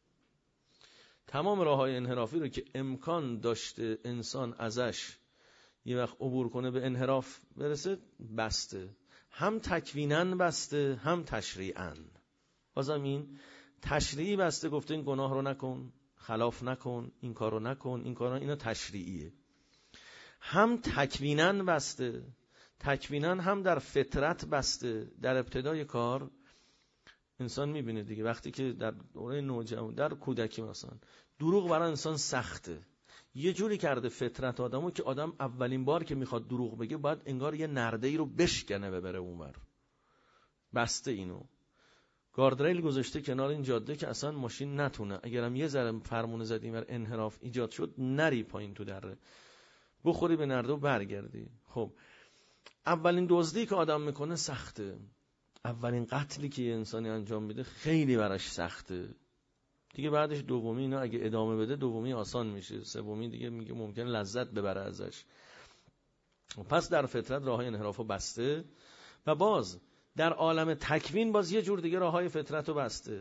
تمام راههای انحرافی رو که امکان داشته انسان ازش یه وقت عبور کنه به انحراف برسه بسته، هم تکویناً بسته هم تشریعاً. بازم این تشریعی بسته، گفته این گناه رو نکن، خلاف نکن، این کار رو نکن، این کار رو، اینا تشریعیه. هم تکویناً بسته، تکویناً هم در فطرت بسته. در ابتدای کار انسان میبینه دیگه، وقتی که در دوره نوجوانی، در کودکی مثلا، دروغ برای انسان سخته. یه جوری کرده فطرت آدمو که آدم اولین بار که میخواد دروغ بگه باید انگار یه نرده‌ای رو بشکنه ببره اونور. بسته اینو گاردریل گذاشته کنار این جاده که اصلا ماشین نتونه، اگرم یه ذره فرمون زدیم و انحراف ایجاد شد نری پایین تو دره، بخوری به نرده و برگردی. خب اولین دزدی که آدم میکنه سخته، اولین قتلی که یه انسانی انجام میده خیلی براش سخته دیگه. بعدش دومی اینا اگه ادامه بده دومی آسان میشه، سومی دیگه میگه ممکنه لذت ببره ازش. پس در فطرت راههای انحرافو بسته و باز در عالم تکوین باز یه جور دیگه راههای فطرتو بسته.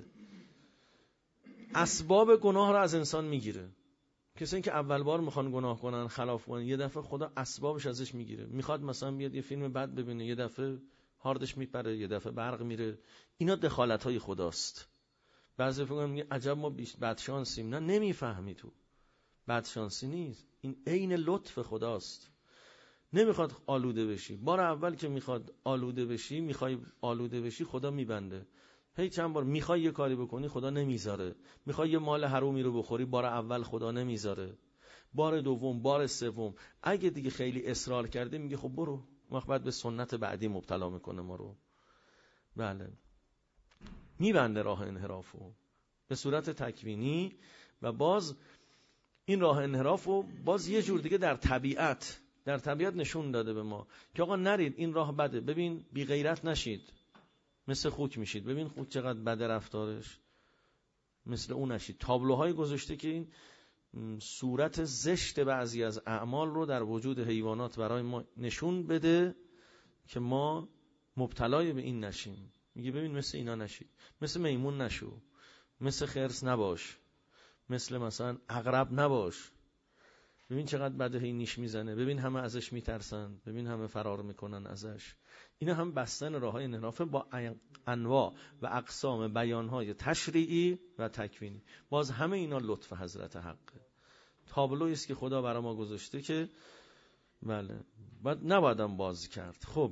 اسباب گناه رو از انسان میگیره. کسایی که اول بار میخوان گناه کنن، خلاف کنن، یه دفعه خدا اسبابش ازش میگیره. میخواد مثلا بیاد یه فیلم بد ببینه، یه دفعه هاردش میپره، یه دفعه برق میره. اینا دخالت‌های خداست. بعضی فکر میگن عجب ما بدشانسیم. نه، نمیفهمی تو. بدشانسی نیست، این عین لطف خداست. نمیخواد آلوده بشی. بار اول که میخواد آلوده بشی، میخوای آلوده بشی، خدا میبنده. هی چند بار میخوای یه کاری بکنی خدا نمیذاره. میخوای یه مال حرومی رو بخوری، بار اول خدا نمیذاره. بار دوم، بار سوم اگه دیگه خیلی اصرار کرده میگه خب برو، بعد به سنت بعدی مبتلا میکنه ما رو. بله، میبنده راه انحرافو به صورت تکوینی. و باز این راه انحرافو باز یه جور دیگه در طبیعت نشون داده به ما که آقا نرید این راه بده. ببین بی غیرت نشید، مثل خوک میشید. ببین خوک چقدر بده رفتارش، مثل اون نشید. تابلوهای گذاشته که این صورت زشت بعضی از اعمال رو در وجود حیوانات برای ما نشون بده که ما مبتلای به این نشیم. میگه ببین مثل اینا نشید، مثل میمون نشو، مثل خرس نباش، مثل مثلا عقرب نباش. ببین چقدر بده، هی نیش میزنه، ببین همه ازش میترسن، ببین همه فرار میکنن ازش. اینا هم بستن راههای انحراف با انواع و اقسام بیانهای تشریعی و تکوینی. باز همه اینا لطف حضرت حقه، تابلویی است که خدا برای ما گذاشته که بله نبایدم باز کرد. خب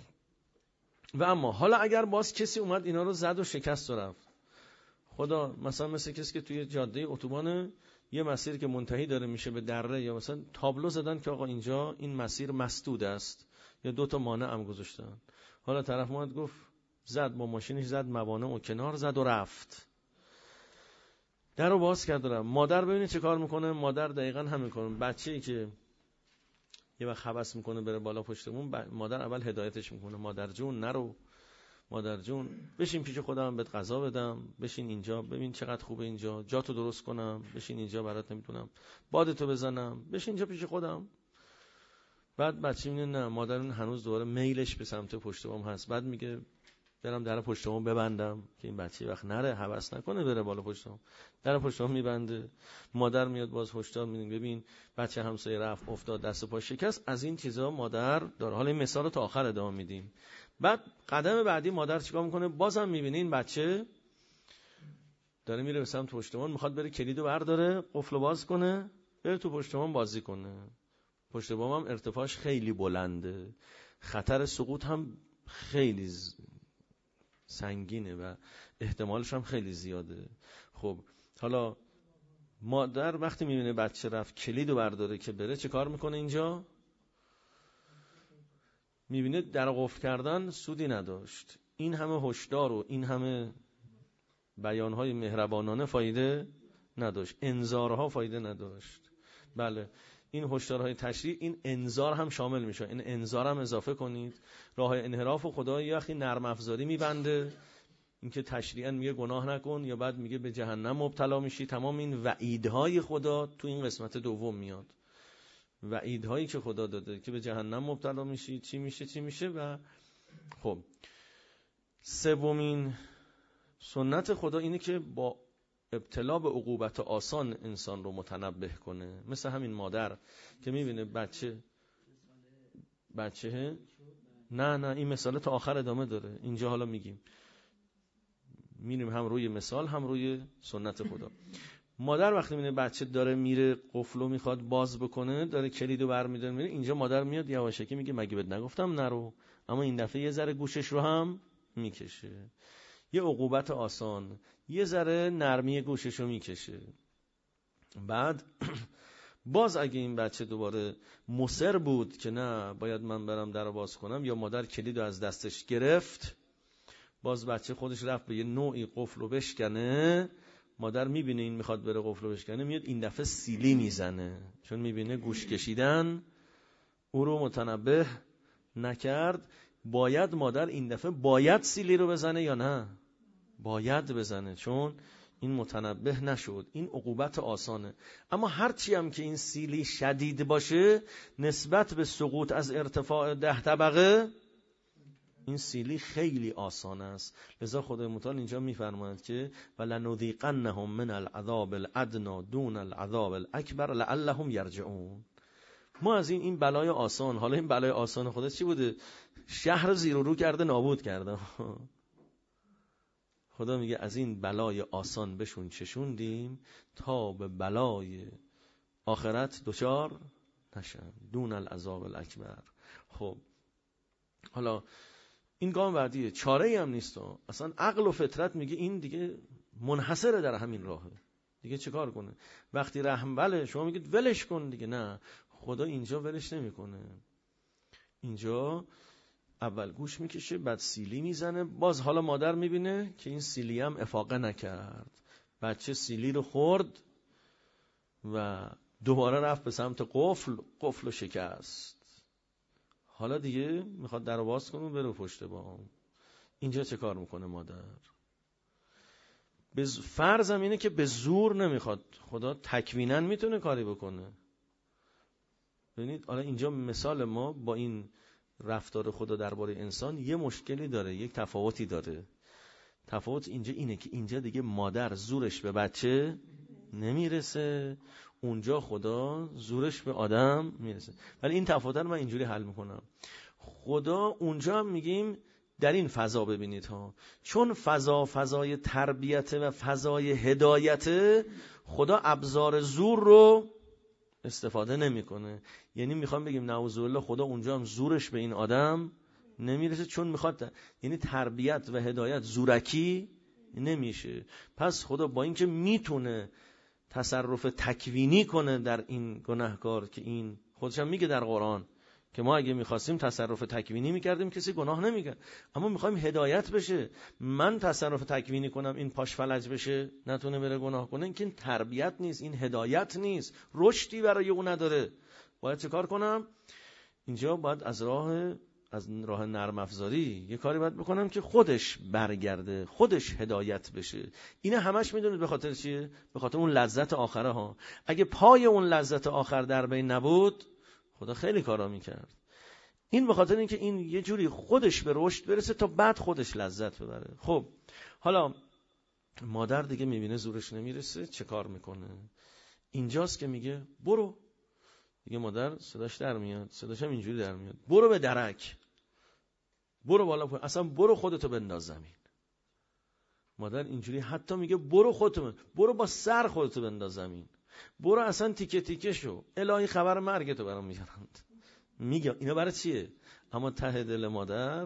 و اما حالا اگر باز کسی اومد اینا رو زد و شکست و رفت، خدا مثلا مثل کسی که توی جاده اتوبان یه مسیر که منتهی داره میشه به دره، یا مثلا تابلو زدن که آقا اینجا این مسیر مسدود است، یا 2 تا مانع هم گذاشتن. حالا طرف اومد گفت زد، با ماشینش زد موانع و کنار زد و رفت، در رو باز کرد. مادر ببینید چه کار میکنه. مادر دقیقاً همین کارو. بچه‌ای که یه وقت هوس میکنه بره بالا پشتمون، مادر اول هدایتش میکنه. مادر جون نرو، مادر جون بشین پیش خودم بهت غذا بدم، بشین اینجا ببین چقدر خوبه اینجا، جاتو درست کنم، بشین اینجا برات نمیتونم بادتو بزنم، بشین اینجا پیش خودم. بعد بچه میگه نه، مادر هنوز دوباره میلش به سمت پشت بام هست. بعد میگه برم در پشت بام ببندم که این بچه وقت نره هوس نکنه بره بالا پشت بام. در پشت بام میبنده. مادر میاد باز هشدار میده، ببین بچه همسایه رفت افتاد دست پا شکست. از این چیزا مادر داره. حالا این مثال تا آخر ادامه میدیم. بعد قدم بعدی مادر چیکار میکنه؟ بازم میبینه این بچه داره میره به سمت پشتمان، میخواد بره کلیدو برداره قفلو باز کنه بره تو پشتمان بازی کنه. پشت بام هم ارتفاعش خیلی بلنده، خطر سقوط هم خیلی سنگینه و احتمالش هم خیلی زیاده. خب حالا مادر وقتی میبینه بچه رفت کلیدو برداره که بره، چه کار میکنه اینجا؟ میبینه در قفل کردن سودی نداشت. این همه هشدار و این همه بیانهای مهربانانه فایده نداشت، انذارها فایده نداشت. بله، این هشدارهای تشریع، این انذار هم شامل میشه. این انذار هم اضافه کنید. راه انحراف و خدا یه وقتی نرم افزاری میبنده، اینکه تشریعاً میگه گناه نکن، یا بعد میگه به جهنم مبتلا میشی. تمام این وعیدهای خدا تو این قسمت دوم میاد. وعیدهایی که خدا داده که به جهنم مبتلا میشی، چی میشه. و خب سومین سنت خدا اینه که با ابتلا به عقوبت آسان انسان رو متنبه کنه. مثل همین مادر که میبینه بچه نه این مثال تا آخر ادامه داره، اینجا حالا میریم هم روی مثال هم روی سنت خدا. مادر وقتی میبینه بچه داره میره قفلو میخواد باز بکنه، داره کلیدو برمی‌داره میره، اینجا مادر میاد یواشکی میگه مگه بهت نگفتم نرو؟ اما این دفعه یه ذره گوشش رو هم میکشه. یه عقوبت آسان، یه ذره نرمی گوشش رو میکشه. بعد باز اگه این بچه دوباره مصر بود که نه باید من برم در باز کنم، یا مادر کلید رو از دستش گرفت، باز بچه خودش رفت به یه نوعی قفل رو بشکنه، مادر میبینه این میخواد بره قفل رو بشکنه، میاد این دفعه سیلی میزنه، چون میبینه گوش کشیدن او رو متنبه نکرد. باید مادر این دفعه باید سیلی رو بزنه یا نه؟ باید بزنه، چون این متنبه نشد. این عقوبت آسانه. اما هرچی هم که این سیلی شدید باشه، نسبت به سقوط از ارتفاع 10 طبقه این سیلی خیلی آسان است. لذا خدای متعال اینجا میفرماید که ولنذیقنهم من العذاب الادنی دون العذاب الاکبر لعلهم یرجعون. ما از این بلای آسان، حالا این بلای آسان خدا چی بوده؟ شهر زیر و رو کرده، نابود کرده. خدا میگه از این بلای آسان بشون چشوندیم تا به بلای آخرت دچار نشن، دون العذاب الاکبر. خب حالا این گام بعدیه، چاره‌ای هم نیست. اصلا عقل و فطرت میگه این دیگه منحصره در همین راهه، دیگه چه کار کنه؟ وقتی رحم بله شما میگید ولش کن دیگه، نه، خدا اینجا ولش نمیکنه. اینجا اول گوش میکشه، بعد سیلی میزنه. باز حالا مادر میبینه که این سیلی هم افاقه نکرد، بچه سیلی رو خورد و دوباره رفت به سمت قفل و شکست. حالا دیگه میخواد در رو باز کنه بره پشت بام. اینجا چه کار میکنه مادر؟ فرضم اینه که به زور نمیخواد، خدا تکویناً میتونه کاری بکنه. ببینید حالا اینجا مثال ما با این رفتار خدا درباره انسان یه مشکلی داره، یک تفاوتی داره. تفاوت اینجا اینه که اینجا دیگه مادر زورش به بچه نمیرسه، اونجا خدا زورش به آدم میرسه. ولی این تفاوت رو من اینجوری حل میکنم. خدا اونجا هم میگیم در این فضا ببینید ها، چون فضای تربیت و فضای هدایت، خدا ابزار زور رو استفاده نمیکنه. یعنی میخوام بگیم نعوذ بالله خدا اونجا هم زورش به این آدم نمیرسه، چون میخواد، یعنی تربیت و هدایت زورکی نمیشه. پس خدا با اینکه میتونه تصرف تکوینی کنه در این گناهکار، که این خودش هم میگه در قرآن که ما اگه میخواستیم تصرف تکوینی میکردیم کسی گناه نمیکرد، اما میخوایم هدایت بشه. من تصرف تکوینی کنم این پاش فلج بشه نتونه بره گناه کنه، که این تربیت نیست، این هدایت نیست، رشدی برای اون نداره. باید چه کار کنم؟ اینجا باید از راه نرم افزاری یه کاری باید بکنم که خودش برگرده، خودش هدایت بشه. اینه همش میدونید به خاطر چیه؟ به خاطر اون لذت آخره ها. اگه پای اون لذت آخر در بین نبود خدا خیلی کارا میکرد. این به خاطر اینکه این یه جوری خودش به رشد برسه تا بعد خودش لذت ببره. خب حالا مادر دیگه میبینه زورش نمیرسه، چه کار میکنه؟ اینجاست که میگه برو دیگه. مادر صداش در میاد، صداش هم اینجوری در میاد، برو به درک، برو بالا پایین، اصلا برو خودتو بنداز زمین. مادر اینجوری حتی میگه برو خودتو، برو با سر خودتو بنداز زمین، برو اصلا تیکه تیکه شو، الهی خبر مرگتو برام میارند. میگه اینا برای چیه؟ اما ته دل مادر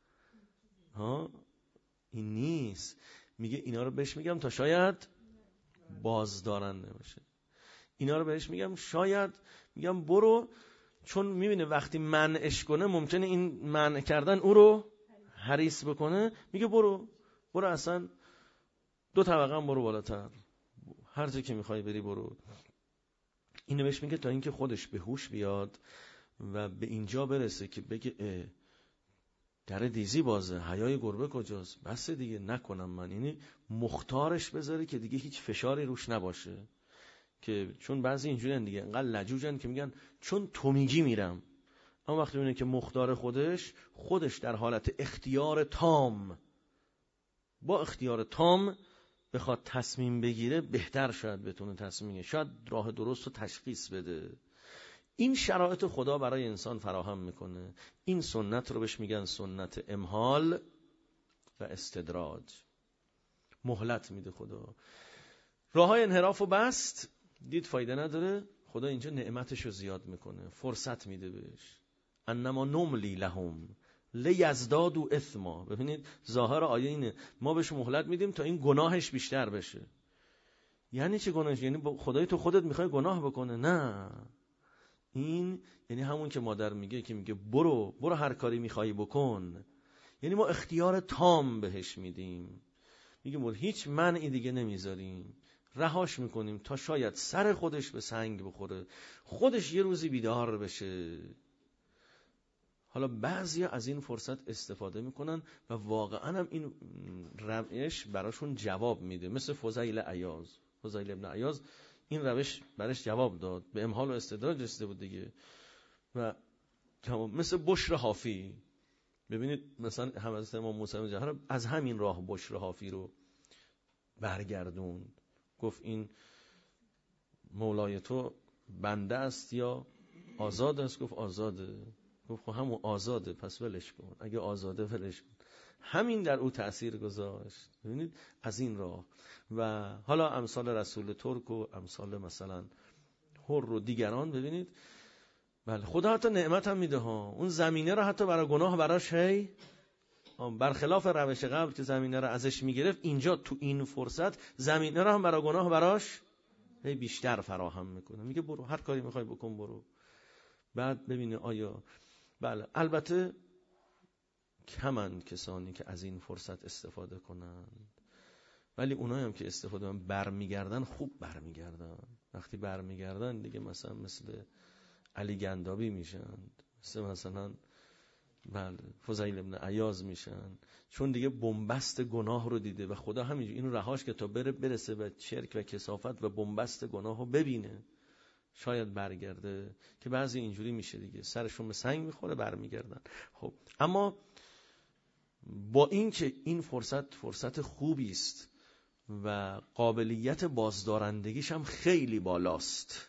این نیست. میگه اینا رو بهش میگم تا شاید بازدارنده باشه. اینا رو بهش میگم شاید، میگم برو، چون میبینه وقتی منعش کنه ممکنه این منع کردن او رو حریص بکنه. میگه برو اصلا 2 طبقه هم برو بالاتر، هر جا که میخوای بری برو. اینو بهش میگه تا اینکه خودش به هوش بیاد و به اینجا برسه که بگه در دیزی بازه، حیای گربه کجاست، بس دیگه نکنم من. یعنی مختارش بذاره که دیگه هیچ فشاری روش نباشه. که چون بعضی اینجوریه دیگه، انقدر لجوجن که میگن چون تو میگی میرم، اما وقتی میبینه که مختار خودش در حالت اختیار تام، با اختیار تام بخواد تصمیم بگیره، بهتر شاید بتونه تصمیم بگیره، شاید راه درست رو تشخیص بده. این شرایط خدا برای انسان فراهم میکنه. این سنت رو بهش میگن سنت امهال و استدراج. مهلت میده خدا. راههای انحراف رو بست، دید فایده نداره، خدا اینجا نعمتش رو زیاد میکنه، فرصت میده بهش. انما نملی لهم لیزدادوا اثما. ببینید ظاهر آیه اینه، ما بهش مهلت میدیم تا این گناهش بیشتر بشه. یعنی چه گناهش؟ یعنی خدای تو خودت میخوای گناه بکنه؟ نه، این یعنی همون که مادر میگه که میگه برو هر کاری میخوای بکن، یعنی ما اختیار تام بهش میدیم، میگیم هیچ منعی دیگه نمیذاریم، رهاش میکنیم تا شاید سر خودش به سنگ بخوره، خودش یه روزی بیدار بشه. حالا بعضیا از این فرصت استفاده میکنن و واقعا هم این روش براشون جواب میده، مثل فضیل ابن عیاض این روش براش جواب داد، به امحال و استدراج رسیده بود دیگه. و مثل بشر حافی، ببینید مثلا حضرت امام موسی جوهر از همین راه بشر حافی رو برگردوند، گفت این مولای تو بنده است یا آزاد است؟ گفت آزاده. گفت خب همون آزاده، پس ولش کن، اگه آزاده ولش کن. همین در او تأثیر گذاشت. ببینید از این راه. و حالا امثال رسول ترک و امثال مثلا حر و دیگران، ببینید بله خدا حتی نعمت هم میده ها، اون زمینه رو حتی برای گناه براش برخلاف روش قبل که زمینه رو ازش میگرفت، اینجا تو این فرصت زمینه رو هم برای گناه براش بیشتر فراهم میکنه، میگه برو هر کاری میخوای بکن برو. بعد ببینه آیا بله البته کمند کسانی که از این فرصت استفاده کنند، ولی اونایی هم که استفاده کنن برمیگردن، خوب برمیگردن. وقتی برمیگردن دیگه مثلا مثل علی گندابی میشن، مثلا بله فضیل ابن عیاض میشن، چون دیگه بنبست گناه رو دیده و خدا همینجور اینو رهاش که تا برسه به شرک و کثافت و بنبست گناه رو ببینه، شاید برگرده. که بعضی اینجوری میشه دیگه، سرشون به سنگ میخوره برمیگردن. خب اما با این که این فرصت خوبی است و قابلیت بازدارندگیش هم خیلی بالاست،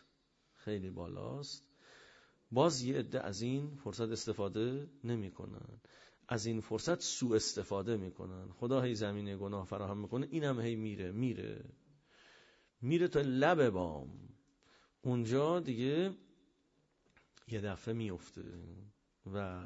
باز یه عده از این فرصت استفاده نمی کنن، از این فرصت سوء استفاده میکنن. خدا هی زمینه گناه فراهم میکنه، اینم هی میره تا لب بام، اونجا دیگه یه دفعه میفته و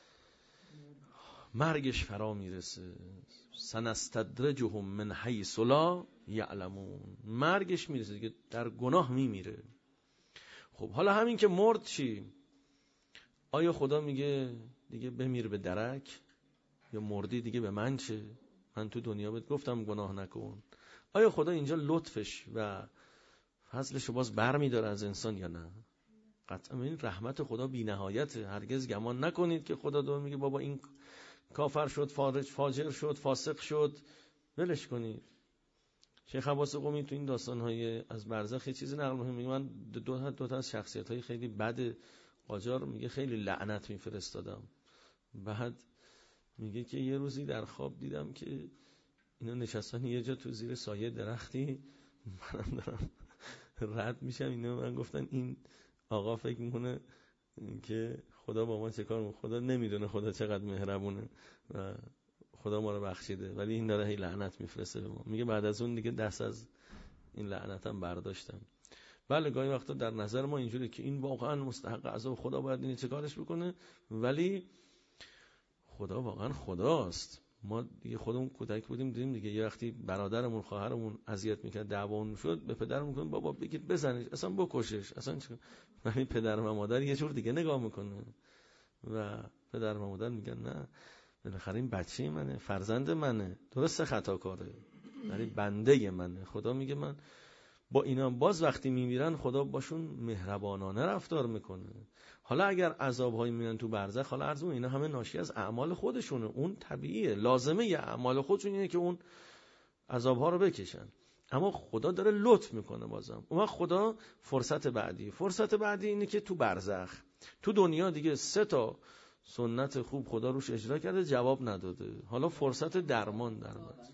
مرگش فرا میرسه. سنستدرجهم من حیث لا یعلمون، مرگش میرسه دیگه، در گناه میمیره. خب حالا همین که مرد چی؟ آیا خدا میگه دیگه بمیر به درک، یا مردی دیگه به من چه؟ من تو دنیا بهت گفتم گناه نکن. آیا خدا اینجا لطفش و فضلش رو باز بر میداره از انسان یا نه؟ قطعا این رحمت خدا بی نهایته. هرگز گمان نکنید که خدا داره میگه بابا این کافر شد، فاجر شد، فاسق شد، ولش کنید. شیخ عباس قمی تو این داستان‌های از برزخ یه چیزی نقل می‌کنه، میگه من دو تا از شخصیت‌های خیلی بد قاجار میگه خیلی لعنت میفرستادم. بعد میگه که یه روزی در خواب دیدم که اینا نشستن یه جا تو زیر سایه درختی، منم دارم رد میشم، اینا من گفتن این آقا فکر میکنه که خدا با ما چه کار میکنه، خدا نمیدونه خدا چقدر مهربونه و خدا ما رو بخشیده، ولی این داره هی لعنت میفرسته به ما. میگه بعد از اون دیگه دست از این لعنتم برداشتم. بله گاهی وقتا در نظر ما اینجوریه که این واقعا مستحق عذاب، خدا باید این چه کارش بکنه، ولی خدا واقعا خداست. ما دیگه خودمون کودک بودیم دیدیم دیگه، یه وقتی برادرمون خواهرمون اذیت میکرد دعوامون شد، به پدرمون میگن بابا بگید بزنش، اصلا بکشش، اصلا ولی پدر و مادر یه جور دیگه نگاه میکنه و پدر و مادر میگن نه بالاخره این بچه منه، فرزند منه، درسته خطا کاره ولی بنده منه. خدا میگه من با اینا باز وقتی میمیرن خدا باشون مهربانانه رفتار میکنه. حالا اگر عذاب‌هایی میان تو برزخ، حالا عرض اینا همه ناشی از اعمال خودشونه، اون طبیعیه، لازمه ی اعمال خودشون اینه که اون عذاب‌ها رو بکشن، اما خدا داره لطف میکنه بازم. اون خدا فرصت بعدی اینه که تو برزخ، تو دنیا دیگه 3 تا سنت خوب خدا روش اجرا کرده جواب نداده، حالا فرصت درمان در اومد.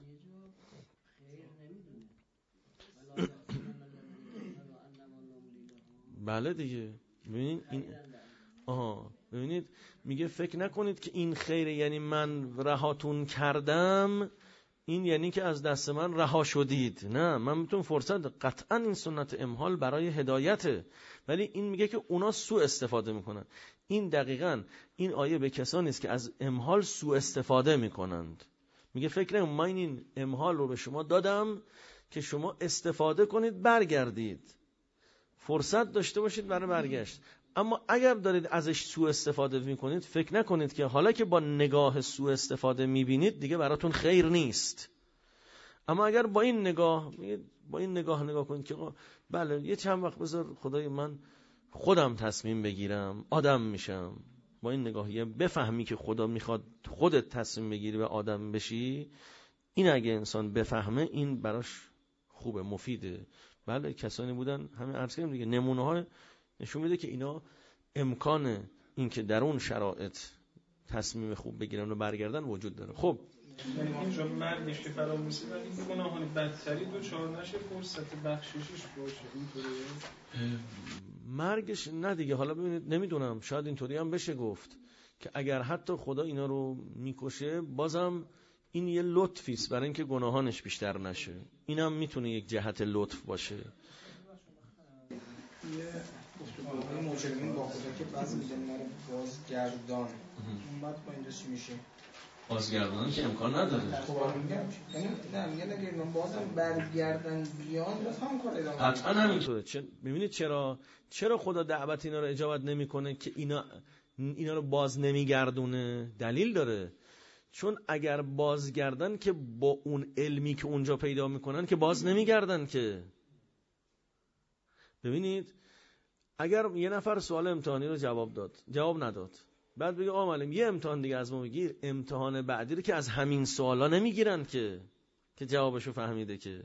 بله دیگه ببینید میگه فکر نکنید که این خیره یعنی من رهاتون کردم، این یعنی که از دست من رها شدید. نه، من میتونم فرصت، قطعا این سنت امهال برای هدایته، ولی این میگه که اونا سوء استفاده میکنن. این دقیقاً این آیه به کسانی است که از امهال سوء استفاده میکنند. میگه فکر نکنید من این امهال رو به شما دادم که شما استفاده کنید برگردید، فرصت داشته باشید برای برگشت. اما اگر دارید ازش سوء استفاده میکنید، فکر نکنید که حالا که با نگاه سوء استفاده میبینید دیگه براتون خیر نیست. اما اگر با این نگاه کنید که بله یه چند وقت بذار خدای من خودم تصمیم بگیرم آدم میشم، با این نگاهیه بفهمی که خدا میخواد خودت تصمیم بگیری و آدم بشی، این اگه انسان بفهمه این براش خوبه، مفیده. بله کسانی بودن همین عرض کردیم دیگه، نمونه های نشون میده که اینا امکان این که در اون شرایط تصمیم خوب بگیرن و برگردن وجود داره. خب یعنی اینجا مرگش که فرا میرسه ولی این گناهان بدتری دوچار نشه فرصت بخششش باشه، اینطوریه؟ مرگش نه دیگه. حالا ببینید نمیدونم، شاید اینطوری هم بشه گفت که اگر حتی خدا اینا رو میکشه بازم این یه لطفیست برای اینکه گناهانش بیشتر نشه. اینم میتونه یک جهت لطف باشه. یه گفتگوهای مجرمین با خدا که بعضی میگن ما رو بازگردان، اون بعد با اینجا چی میشه؟ بازگردان که امکان نداره. خب یعنی نه میگن اگه اینا بازم برگردن بیان باز هم کار ادامه قطعا همینطوره. میبینید چرا خدا دعوت اینا رو اجابت نمیکنه که اینا رو باز نمیگردونه؟ دلیل داره. چون اگر بازگردن که با اون علمی که اونجا پیدا میکنن که باز نمیگردن که. ببینید اگر یه نفر سوال امتحانی رو جواب نداد، بعد بگه آقا معلم یه امتحان دیگه از ما بگیر، امتحان بعدی رو که از همین سوالا نمیگیرن که جوابشو فهمیده، که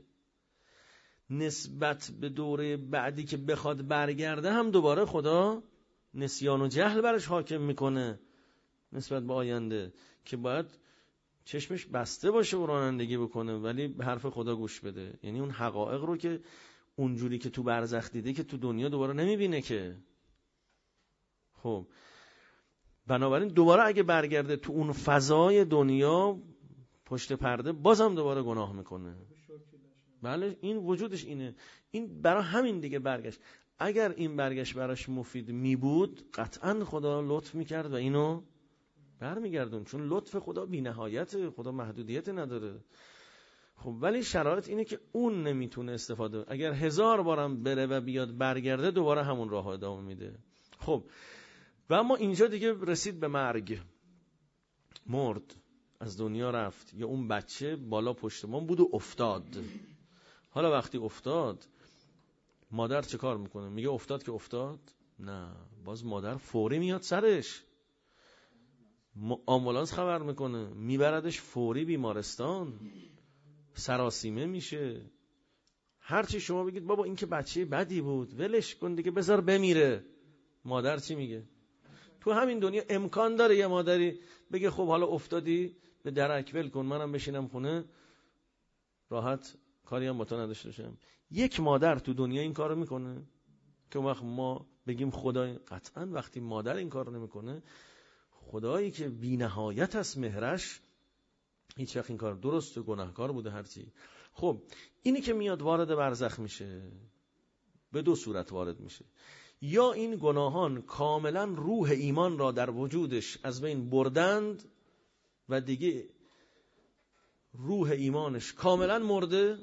نسبت به دوره بعدی که بخواد برگرده هم دوباره خدا نسیان و جهل برش حاکم میکنه نسبت به آینده، که باید چشمش بسته باشه و رانندگی بکنه ولی به حرف خدا گوش بده. یعنی اون حقایق رو که اونجوری که تو برزخ دیده که تو دنیا دوباره نمیبینه که. خب بنابراین دوباره اگه برگرده تو اون فضای دنیا پشت پرده بازم دوباره گناه میکنه. بله این وجودش اینه. این برای همین دیگه برگشت. اگر این برگشت براش مفید میبود قطعا خدا لطف میکرد و اینو برمیگردون، چون لطف خدا بی نهایت، خدا محدودیت نداره. خب ولی شرایط اینه که اون نمیتونه استفاده، اگر 1000 بارم بره و بیاد برگرده دوباره همون راه ادامه میده. خب و اما اینجا دیگه رسید به مرگ، مرد، از دنیا رفت، یا اون بچه بالا پشتمان بود و افتاد. حالا وقتی افتاد مادر چه کار میکنه؟ میگه افتاد که افتاد؟ نه، باز مادر فوری میاد سرش، آمبولانس خبر میکنه، میبردش فوری بیمارستان، سراسیمه میشه. هرچی شما بگید بابا این که بچه بدی بود ولش کن دیگه بذار بمیره، مادر چی میگه؟ تو همین دنیا امکان داره یه مادری بگه خب حالا افتادی به درک ول کن، منم بشینم خونه راحت کاری هم با تو نداشته باشم. یک مادر تو دنیا این کارو میکنه که وقت ما بگیم خدای؟ قطعا وقتی مادر این کارو نمیکنه، خدایی که بی نهایت است مهرش هیچ وقت این کار، درست و گناهکار بوده هرچی. خب اینی که میاد وارد برزخ میشه به دو صورت وارد میشه، یا این گناهان کاملا روح ایمان را در وجودش از بین بردند و دیگه روح ایمانش کاملا مرده،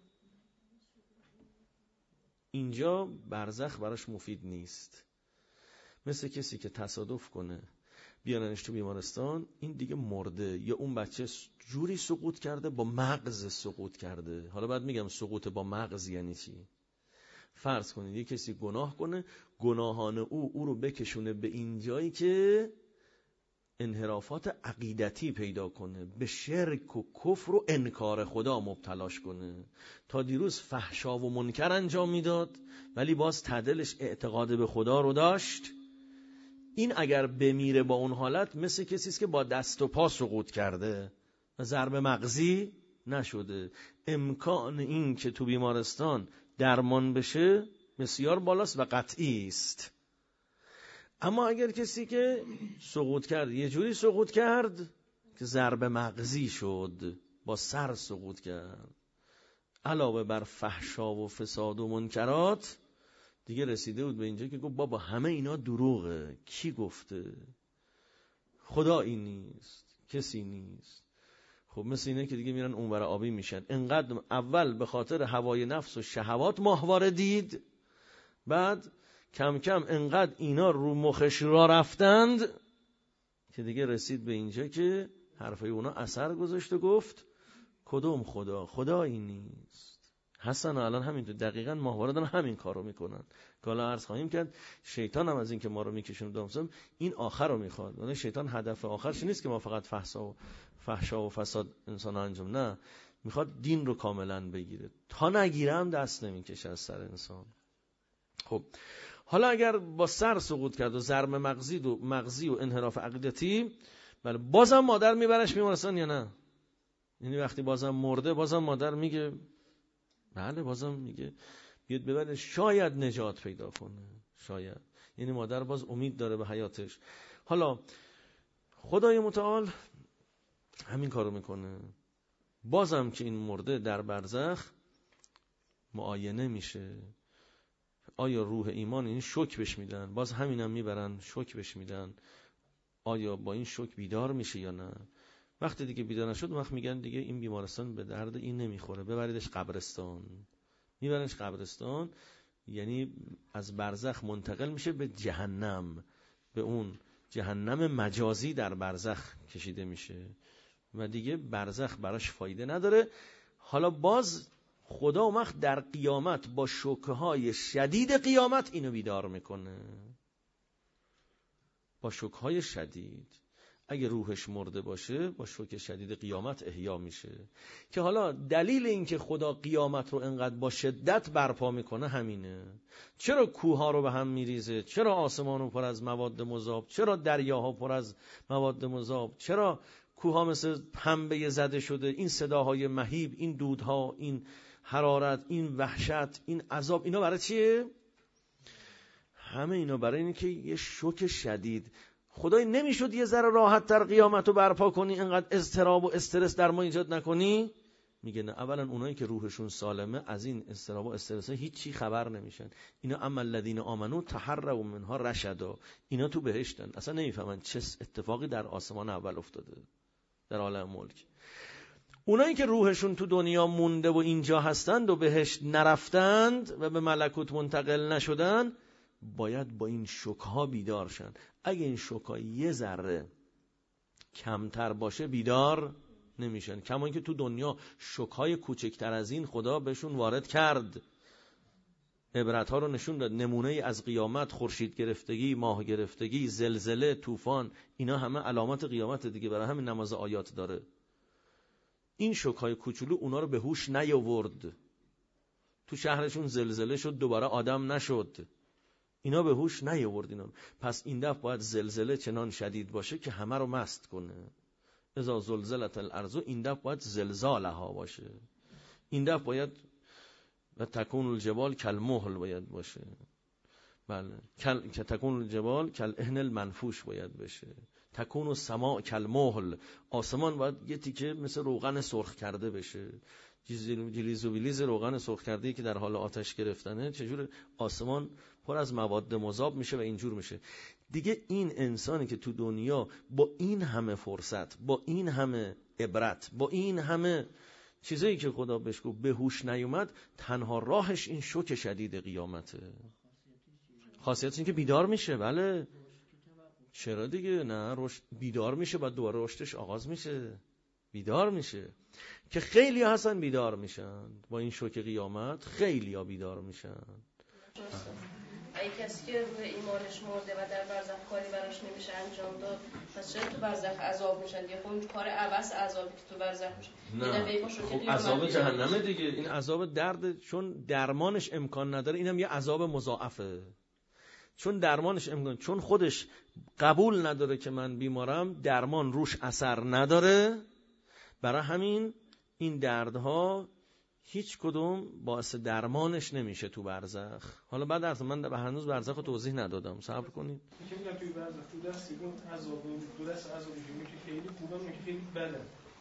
اینجا برزخ براش مفید نیست. مثل کسی که تصادف کنه بیاننش تو بیمارستان، این دیگه مرده، یا اون بچه جوری سقوط کرده با مغز سقوط کرده. حالا بعد میگم سقوط با مغز یعنی چی. فرض کنید یه کسی گناه کنه، گناهان او رو بکشونه به این جایی که انحرافات عقیدتی پیدا کنه، به شرک و کفر و انکار خدا مبتلاش کنه. تا دیروز فحشا و منکر انجام میداد ولی باز تعدلش اعتقاد به خدا رو داشت. این اگر بمیره با اون حالت مثل کسیست که با دست و پا سقوط کرده و ضرب مغزی نشده. امکان این که تو بیمارستان درمان بشه بسیار بالاست و قطعی است. اما اگر کسی که سقوط کرد یه جوری سقوط کرد که ضرب مغزی شد، با سر سقوط کرد، علاوه بر فحشا و فساد و منکرات دیگه رسیده بود به اینجا که گفت بابا همه اینا دروغه. کی گفته؟ خدایی نیست، کسی نیست. خب مثل اینه که دیگه میرن اونور آبی میشن. انقدر اول به خاطر هوای نفس و شهوات ماهواره دید، بعد کم کم انقدر اینا رو مخش را رفتند که دیگه رسید به اینجا که حرفای اونا اثر گذاشت و گفت کدوم خدا؟ خدایی نیست. حسن الان همین دقیقاً ماهواره دارن همین کارو میکنن که حالا عرض خواهیم کرد. شیطان هم از این که ما رو میکشونه دومسم این آخر رو میخواد. یعنی شیطان هدف آخرش نیست که ما فقط فحشا و فساد انسان انجام، نه، میخواد دین رو کاملا بگیره. تا نگیره هم دست نمیکشه از سر انسان. خب حالا اگر با سر سقوط کرد و ضرب مغزی و انحراف عقیدتی، بله بازم مادر میبرش بیمارستان یا نه؟ یعنی وقتی بازم مرده بازم مادر میگه بله، بازم میگه بیاد ببره، شاید نجات پیدا کنه، شاید. یعنی مادر باز امید داره به حیاتش. حالا خدای متعال همین کارو میکنه. بازم که این مرده در برزخ معاینه میشه، آیا روح ایمان این شوک بش میدن، باز همینم میبرن شوک بش میدن، آیا با این شوک بیدار میشه یا نه. وقتی دیگه بیدار نشد وقت میگن دیگه این بیمارستان به درد این نمیخوره، ببریدش قبرستان. میبرنش قبرستان، یعنی از برزخ منتقل میشه به جهنم، به اون جهنم مجازی در برزخ کشیده میشه و دیگه برزخ براش فایده نداره. حالا باز خدا اون وقت در قیامت با شوکهای شدید قیامت اینو بیدار میکنه، با شوکهای شدید. اگه روحش مرده باشه با شوک شدید قیامت احیا میشه. که حالا دلیل این که خدا قیامت رو انقدر با شدت برپا میکنه همینه. چرا کوها رو به هم میریزه؟ چرا آسمان رو پر از مواد مذاب؟ چرا دریاها پر از مواد مذاب؟ چرا کوها مثل پنبه زده شده؟ این صداهای مهیب، این دودها، این حرارت، این وحشت، این عذاب، اینا برای چیه؟ همه اینا برای اینه که یه شوک شدید. خدای نمیشد یه ذره راحت تر قیامت رو برپا کنی، اینقدر اضطراب و استرس در ما ایجاد نکنی؟ میگه نه. اولا اونایی که روحشون سالمه از این اضطراب و استرس هیچی خبر نمیشن. اینا اما الذین آمنو تحروا منها رشدا، اینا تو بهشتن، اصلا نمیفهمن چه اتفاقی در آسمان اول افتاده در عالم ملک. اونایی که روحشون تو دنیا مونده و اینجا هستند و بهشت نرفتند و به ملکوت منتقل نشدن، باید با این شوک‌ها بیدار شن. اگه این شوک‌ها یه ذره کمتر باشه بیدار نمیشن. کما اینکه تو دنیا شوک‌های کوچکتر از این خدا بهشون وارد کرد، عبرت‌ها رو نشون داد. نمونه از قیامت، خورشید گرفتگی، ماه گرفتگی، زلزله، طوفان، اینا همه علامات قیامت دیگه. برای همین نماز آیات داره. این شوک‌های کوچولو اونا رو به هوش نیاورد. تو شهرشون زلزله شد دوباره آدم نشد، اینا به هوش نیاورد اینا. پس این دفعه باید زلزله چنان شدید باشه که همه رو مست کنه. اذا زلزلت الارض، این دفعه باید زلزالها باشه. این دفعه باید و تکون الجبال کالمهل باید باشه. بله، که تکون الجبال کالاهن المنفوش باید بشه. تکون السماء کالمهل، آسمان باید یه تیکه مثل روغن سرخ کرده بشه. جلیز و ویلیز روغن سرخ کرده که در حال آتش گرفتنه، چجور آسمان پر از مواد مذاب میشه و اینجور میشه. دیگه این انسانی که تو دنیا با این همه فرصت، با این همه عبرت، با این همه چیزایی که خدا بهش گفت به هوش نیومد، تنها راهش این شوک شدید قیامته. خاصیتش این که بیدار میشه. بله، چرا دیگه؟ نه، بیدار میشه، بعد دوباره رشدش آغاز میشه، بیدار میشه. که خیلی ها هستن بیدار میشن با این شوک قیامت، خیلی ها بیدار میشن. اگه کسی که روح ایمانش مرده و در برزخ کاری براش نمیشه انجام داد، پس چرا تو برزخ عذاب میشن؟ یا خب این کار عبث عذابی که تو برزخ میشه. نه، خب عذاب جهنمه دیگه. این عذاب درد، چون درمانش امکان نداره، اینم یه عذاب مضاعفه. چون درمانش امکان، چون خودش قبول نداره که من بیمارم، درمان روش اثر نداره، برای همین این دردها هیچ کدوم باعث درمانش نمیشه تو برزخ. حالا بعد از من هنوز برزخ رو توضیح ندادم، صبر کنید. میگم توی برزخ تو دست اون عذاب، تو دست عذابی که خیلی خوبه، که خیلی بده.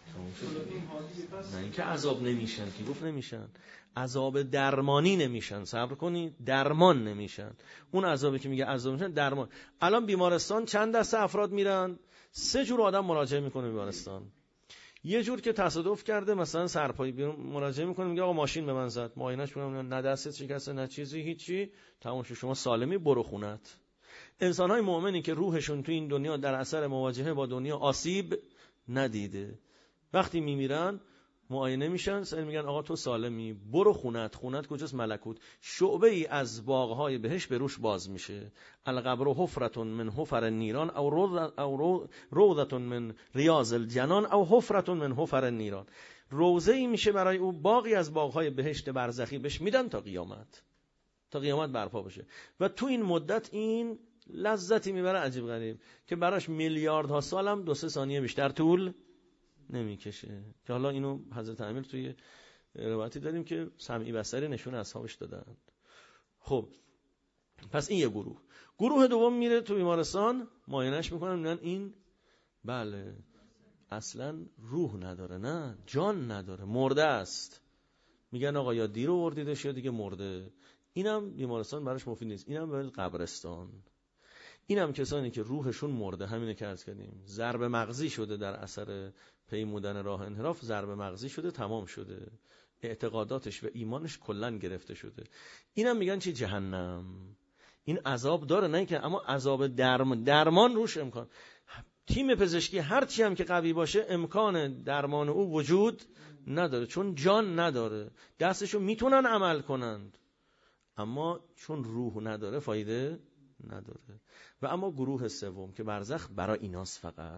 نه اینکه عذاب نمیشن، که گفت نمیشن، عذاب درمانی نمیشن. صبر کنید، درمان نمیشن. اون عذابی که میگه عذاب میشن، درمان. الان بیمارستان چند دسته افراد میرن؟ 3 جور آدم مراجعه میکنه بیمارستان. یه جور که تصادف کرده مثلا سرپایی مراجعه میکنه میگه آقا ماشین به من زد، معاینش میکنم نه دستت شکسته نه چیزی هیچی، تمام شد شما سالمی برو خونت. انسان‌های مؤمنی که روحشون تو این دنیا در اثر مواجهه با دنیا آسیب ندیده، وقتی میمیرن معاینه میشن، سر میگن آقا تو سالمی برو خونت. خونت کجاست؟ ملکوت. شعبه ای از باغهای بهشت به روش باز میشه. القبر حفرة من حفر النیران او روضة من ریاض الجنان او حفرة من حفر النیران. روضه ای میشه برای او، باغی از باغهای بهشت برزخی بهش میدن تا قیامت برپا بشه. و تو این مدت این لذتی میبره عجیب غریب که براش میلیاردها سالم 2-3 ثانیه بیشتر طول نمیکشه. که حالا اینو حضرت امیر توی روایتی داریم که سمعی بصری نشون اصحابش دادن. خب پس این یه گروه دوم میره تو بیمارستان، معاینش میکنن، میگن این بله اصلا روح نداره، نه جان نداره، مرده است. میگن آقا یا دیر آوردیدش یا دیگه مرده. اینم بیمارستان براش مفید نیست، اینم به قبرستان. اینم کسانی که روحشون مرده، همینه که عرض کردیم، ضرب مغزی شده در اثر پیمودن راه انحراف، ضرب مغزی شده، تمام شده، اعتقاداتش و ایمانش کلن گرفته شده. اینم میگن چی؟ جهنم. این عذاب داره، نه که اما عذاب درمان روش امکان. تیم پزشکی هرچی هم که قوی باشه امکان درمان او وجود نداره، چون جان نداره. دستشو میتونن عمل کنند اما چون روح نداره فایده نداره. و اما گروه سوم که برزخ برای ایناست، فقط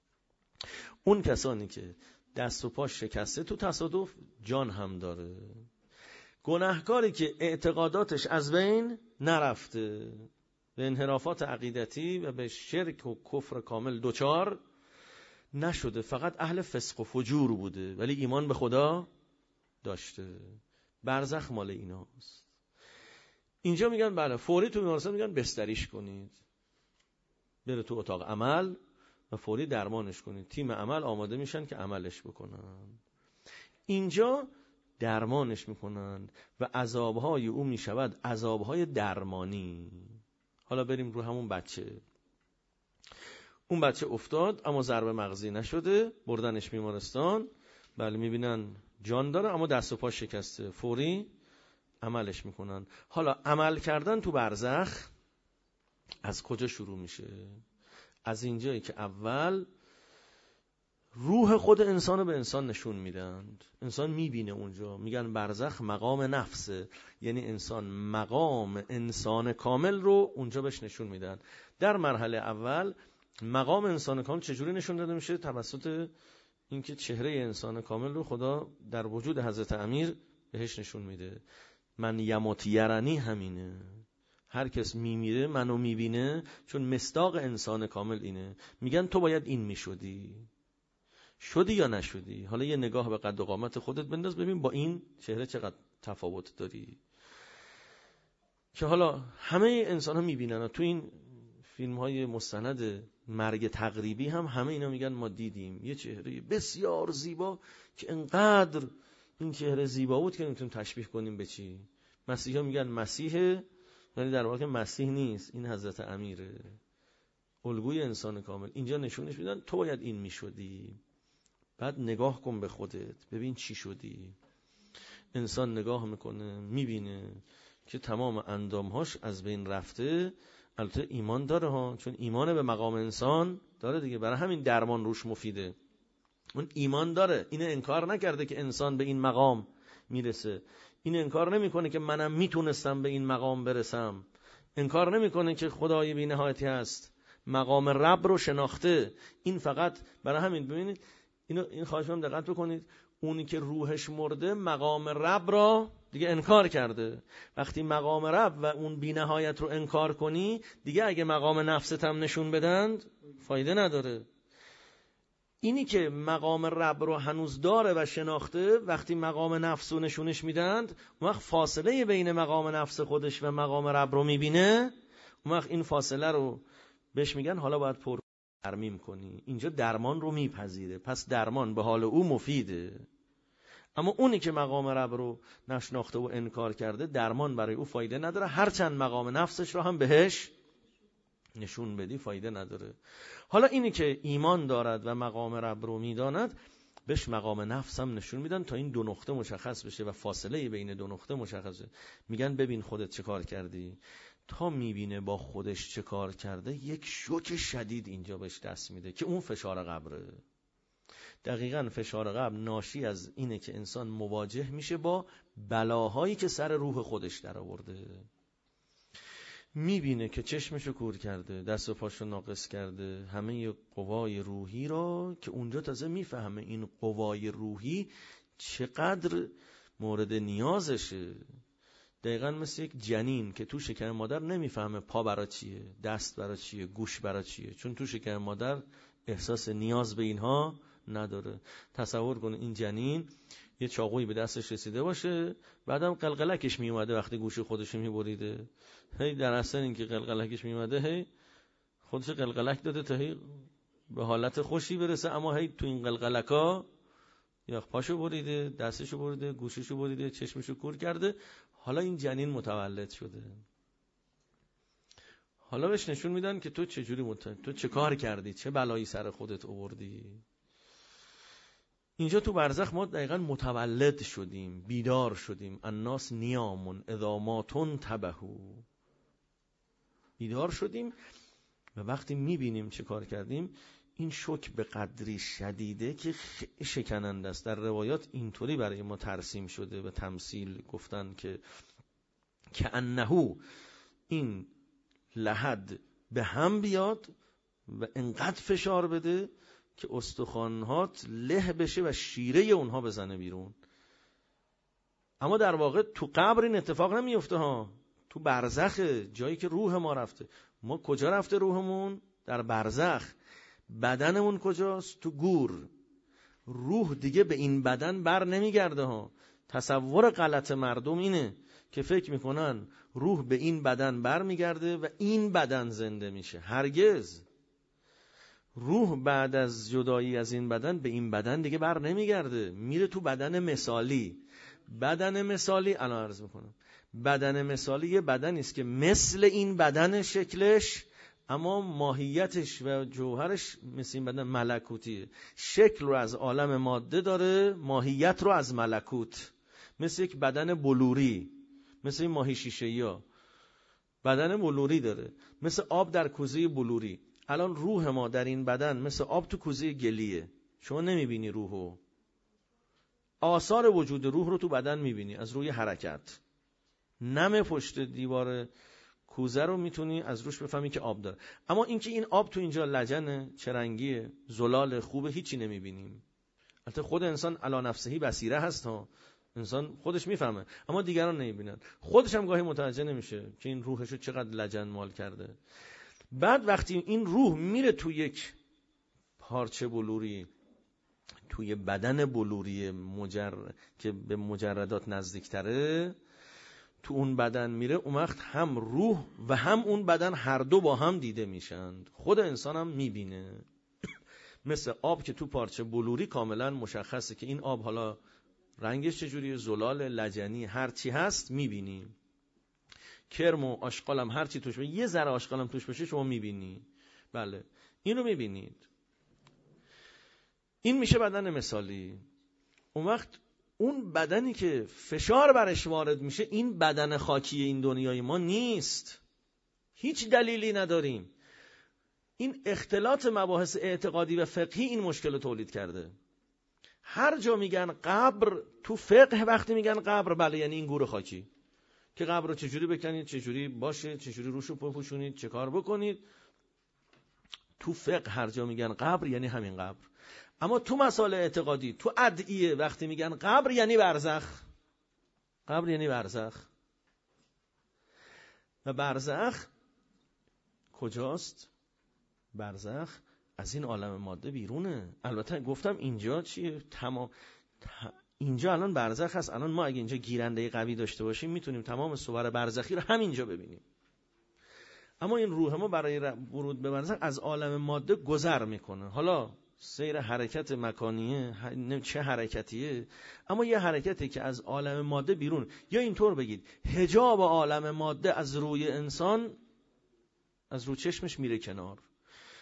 اون کسانی که دست و پاش شکسته تو تصادف، جان هم داره، گناهکاری که اعتقاداتش از بین نرفته، به انحرافات عقیدتی و به شرک و کفر کامل دوچار نشده، فقط اهل فسق و فجور بوده ولی ایمان به خدا داشته، برزخ مال ایناست. اینجا میگن بله فوری تو بیمارستان میگن بستریش کنید، بره تو اتاق عمل و فوری درمانش کنید. تیم عمل آماده میشن که عملش بکنن. اینجا درمانش میکنن و عذابهای او میشود عذابهای درمانی. حالا بریم رو همون بچه. اون بچه افتاد اما ضربه مغزی نشده، بردنش بیمارستان، بله میبینن جان داره اما دست و پا شکسته، فوری عملش میکنن. حالا عمل کردن تو برزخ از کجا شروع میشه؟ از اینجایی که اول روح خود انسانو به انسان نشون میدند، انسان میبینه اونجا، میگن برزخ مقام نفسه، یعنی انسان مقام انسان کامل رو اونجا بهش نشون میدن. در مرحله اول مقام انسان کامل چجوری نشون داده میشه؟ توسط اینکه چهره انسان کامل رو خدا در وجود حضرت امیر بهش نشون میده. من یموت یرنی همینه، هر کس میمیره منو میبینه، چون مصداق انسان کامل اینه. میگن تو باید این میشدی، شدی یا نشدی؟ حالا یه نگاه به قد و قامت خودت بنداز ببین با این چهره چقدر تفاوت داری. که حالا همه انسان ها میبینن. تو این فیلم های مستند مرگ تقریبی هم همه اینا میگن ما دیدیم یه چهره بسیار زیبا که انقدر این چهره زیبا بود که نمیتونیم تشبیه کنیم به چی. مسیح ها میگن مسیحه، ولی در واقع مسیح نیست، این حضرت امیره، الگوی انسان کامل. اینجا نشونش میدن تو باید این میشدی. بعد نگاه کن به خودت ببین چی شدی. انسان نگاه میکنه میبینه که تمام اندامهاش از بین رفته. البته ایمان داره ها، چون ایمان به مقام انسان داره دیگه، برای همین درمان روش مفیده. اون ایمان داره، اینه انکار نکرده که انسان به این مقام میرسه، این انکار نمیکنه که منم میتونستم به این مقام برسم، انکار نمیکنه که خدای بی نهایتی هست، مقام رب رو شناخته. این فقط برای همین ببینید این خواهش می‌کنم دقت بکنید، اونی که روحش مرده مقام رب را دیگه انکار کرده. وقتی مقام رب و اون بی نهایت رو انکار کنی دیگه اگه مقام نفست هم نشون بدند فایده نداره. اینی که مقام رب رو هنوز داره و شناخته، وقتی مقام نفس رو نشونش میدند اون وقت فاصله بین مقام نفس خودش و مقام رب رو میبینه، اون وقت این فاصله رو بهش میگن حالا باید ترمیم کنی. اینجا درمان رو میپذیره، پس درمان به حال او مفیده. اما اونی که مقام رب رو نشناخته و انکار کرده درمان برای او فایده نداره، هرچند مقام نفسش رو هم بهش نشون بدی فایده نداره. حالا اینی که ایمان دارد و مقام رب رو میداند بهش مقام نفس هم نشون میدن تا این دو نقطه مشخص بشه و فاصله بین دو نقطه مشخص بشه. میگن ببین خودت چه کار کردی. تا میبینه با خودش چه کار کرده یک شوک شدید اینجا بهش دست میده که اون فشار قبره. دقیقاً فشار قبر ناشی از اینه که انسان مواجه میشه با بلاهایی که سر روح خودش در آورده. میبینه که چشمشو کور کرده، دست و پاشو ناقص کرده، همه قوای روحی را، که اونجا تازه میفهمه این قوای روحی چقدر مورد نیازشه. دقیقاً مثل یک جنین که تو شکم مادر نمیفهمه پا برای چیه، دست برای چیه، گوش برای چیه، چون تو شکم مادر احساس نیاز به اینها نداره. تصور کن این جنین یه چاقویی به دستش رسیده باشه، بعدم قلقلکش میومده وقتی گوش خودش میبریده، هی در اصل این که قلقلکش میومده هی خودش قلقلک داده تا هی به حالت خوشی برسه، اما هی تو این قلقلکا یا پاشو بریده، دستشو بریده، گوششو بریده، چشمشو کور کرده. حالا این جنین متولد شده. حالا بهش نشون میدن که تو تو چه کار کردی، چه بلایی سر خودت آوردی. اینجا تو برزخ ما دقیقاً متولد شدیم، بیدار شدیم. الناس نیامون اذا ما تنتبهوا. بیدار شدیم و وقتی میبینیم چه کار کردیم، این شوک به قدری شدیده که شکننده است. در روایات اینطوری برای ما ترسیم شده و تمثیل گفتن که انهو این لحد به هم بیاد و انقدر فشار بده که استخوانات له بشه و شیره اونها بزنه بیرون. اما در واقع تو قبر این اتفاق نمیفته ها، تو برزخ، جایی که روح ما رفته. ما کجا رفته روحمون؟ در برزخ. بدنمون کجاست؟ تو گور. روح دیگه به این بدن بر نمیگرده ها. تصور غلط مردم اینه که فکر میکنن روح به این بدن بر میگرده و این بدن زنده میشه. هرگز. روح بعد از جدایی از این بدن به این بدن دیگه بر نمیگرده، میره تو بدن مثالی. بدن مثالی الان عرض میکنم، بدن مثالی یه بدنی است که مثل این بدن شکلش، اما ماهیتش و جوهرش مثل این بدن ملکوتیه. شکل رو از عالم ماده داره، ماهیت رو از ملکوت. مثل یک بدن بلوری، مثل این ماهی شیشه‌ای ها بدن بلوری داره، مثل آب در کوزه بلوری. الان روح ما در این بدن مثل آب تو کوزه گلیه. شما نمیبینی روحو، آثار وجود روح رو تو بدن میبینی از روی حرکت. نم پشت دیوار کوزه رو میتونی از روش بفهمی که آب داره، اما اینکه این آب تو اینجا لجنه، چه رنگیه، زلال خوبه، هیچی نمیبینیم. البته خود انسان علی نفسهی بصیره هست ها، انسان خودش میفهمه اما دیگران نمیبینن. خودش هم گاهی متوجه نمیشه که این روحشو چقدر لجن مال کرده. بعد وقتی این روح میره تو یک پارچه بلوری، توی بدن بلوری که به مجردات نزدیکتره، تو اون بدن میره، اون وقت هم روح و هم اون بدن هر دو با هم دیده میشن. خود انسان هم میبینه. مثل آب که تو پارچه بلوری کاملا مشخصه که این آب حالا رنگش چجوریه، زلال، لجنی، هر چی هست میبینی. کرم و آشغالم هر چی توش باشه، یه ذره آشغالم توش باشه شما میبینی. بله اینو میبینید. این میشه بدن مثالی. اون وقت اون بدنی که فشار برش وارد میشه، این بدن خاکی این دنیای ما نیست. هیچ دلیلی نداریم. این اختلاط مباحث اعتقادی و فقهی این مشکل رو تولید کرده. هر جا میگن قبر، تو فقه وقتی میگن قبر، بله یعنی این گور خاکی که قبر رو چجوری بکنید، چجوری باشه، چجوری روشو بپوشونید، چه کار بکنید. تو فقه هر جا میگن قبر یعنی همین قبر. اما تو مسائل اعتقادی، تو ادعیه وقتی میگن قبر یعنی برزخ. قبر یعنی برزخ. و برزخ کجاست؟ برزخ از این عالم ماده بیرونه. البته گفتم اینجا چیه؟ اینجا الان برزخ هست. الان ما اگه اینجا گیرنده قوی داشته باشیم میتونیم تمام صور برزخی رو همینجا ببینیم. اما این روح ما برای ورود به برزخ از عالم ماده گذر میکنه. حالا سیر حرکت مکانیه، چه حرکتیه، اما یه حرکتی که از عالم ماده بیرون، یا اینطور بگید حجاب عالم ماده از روی انسان، از رو چشمش میره کنار.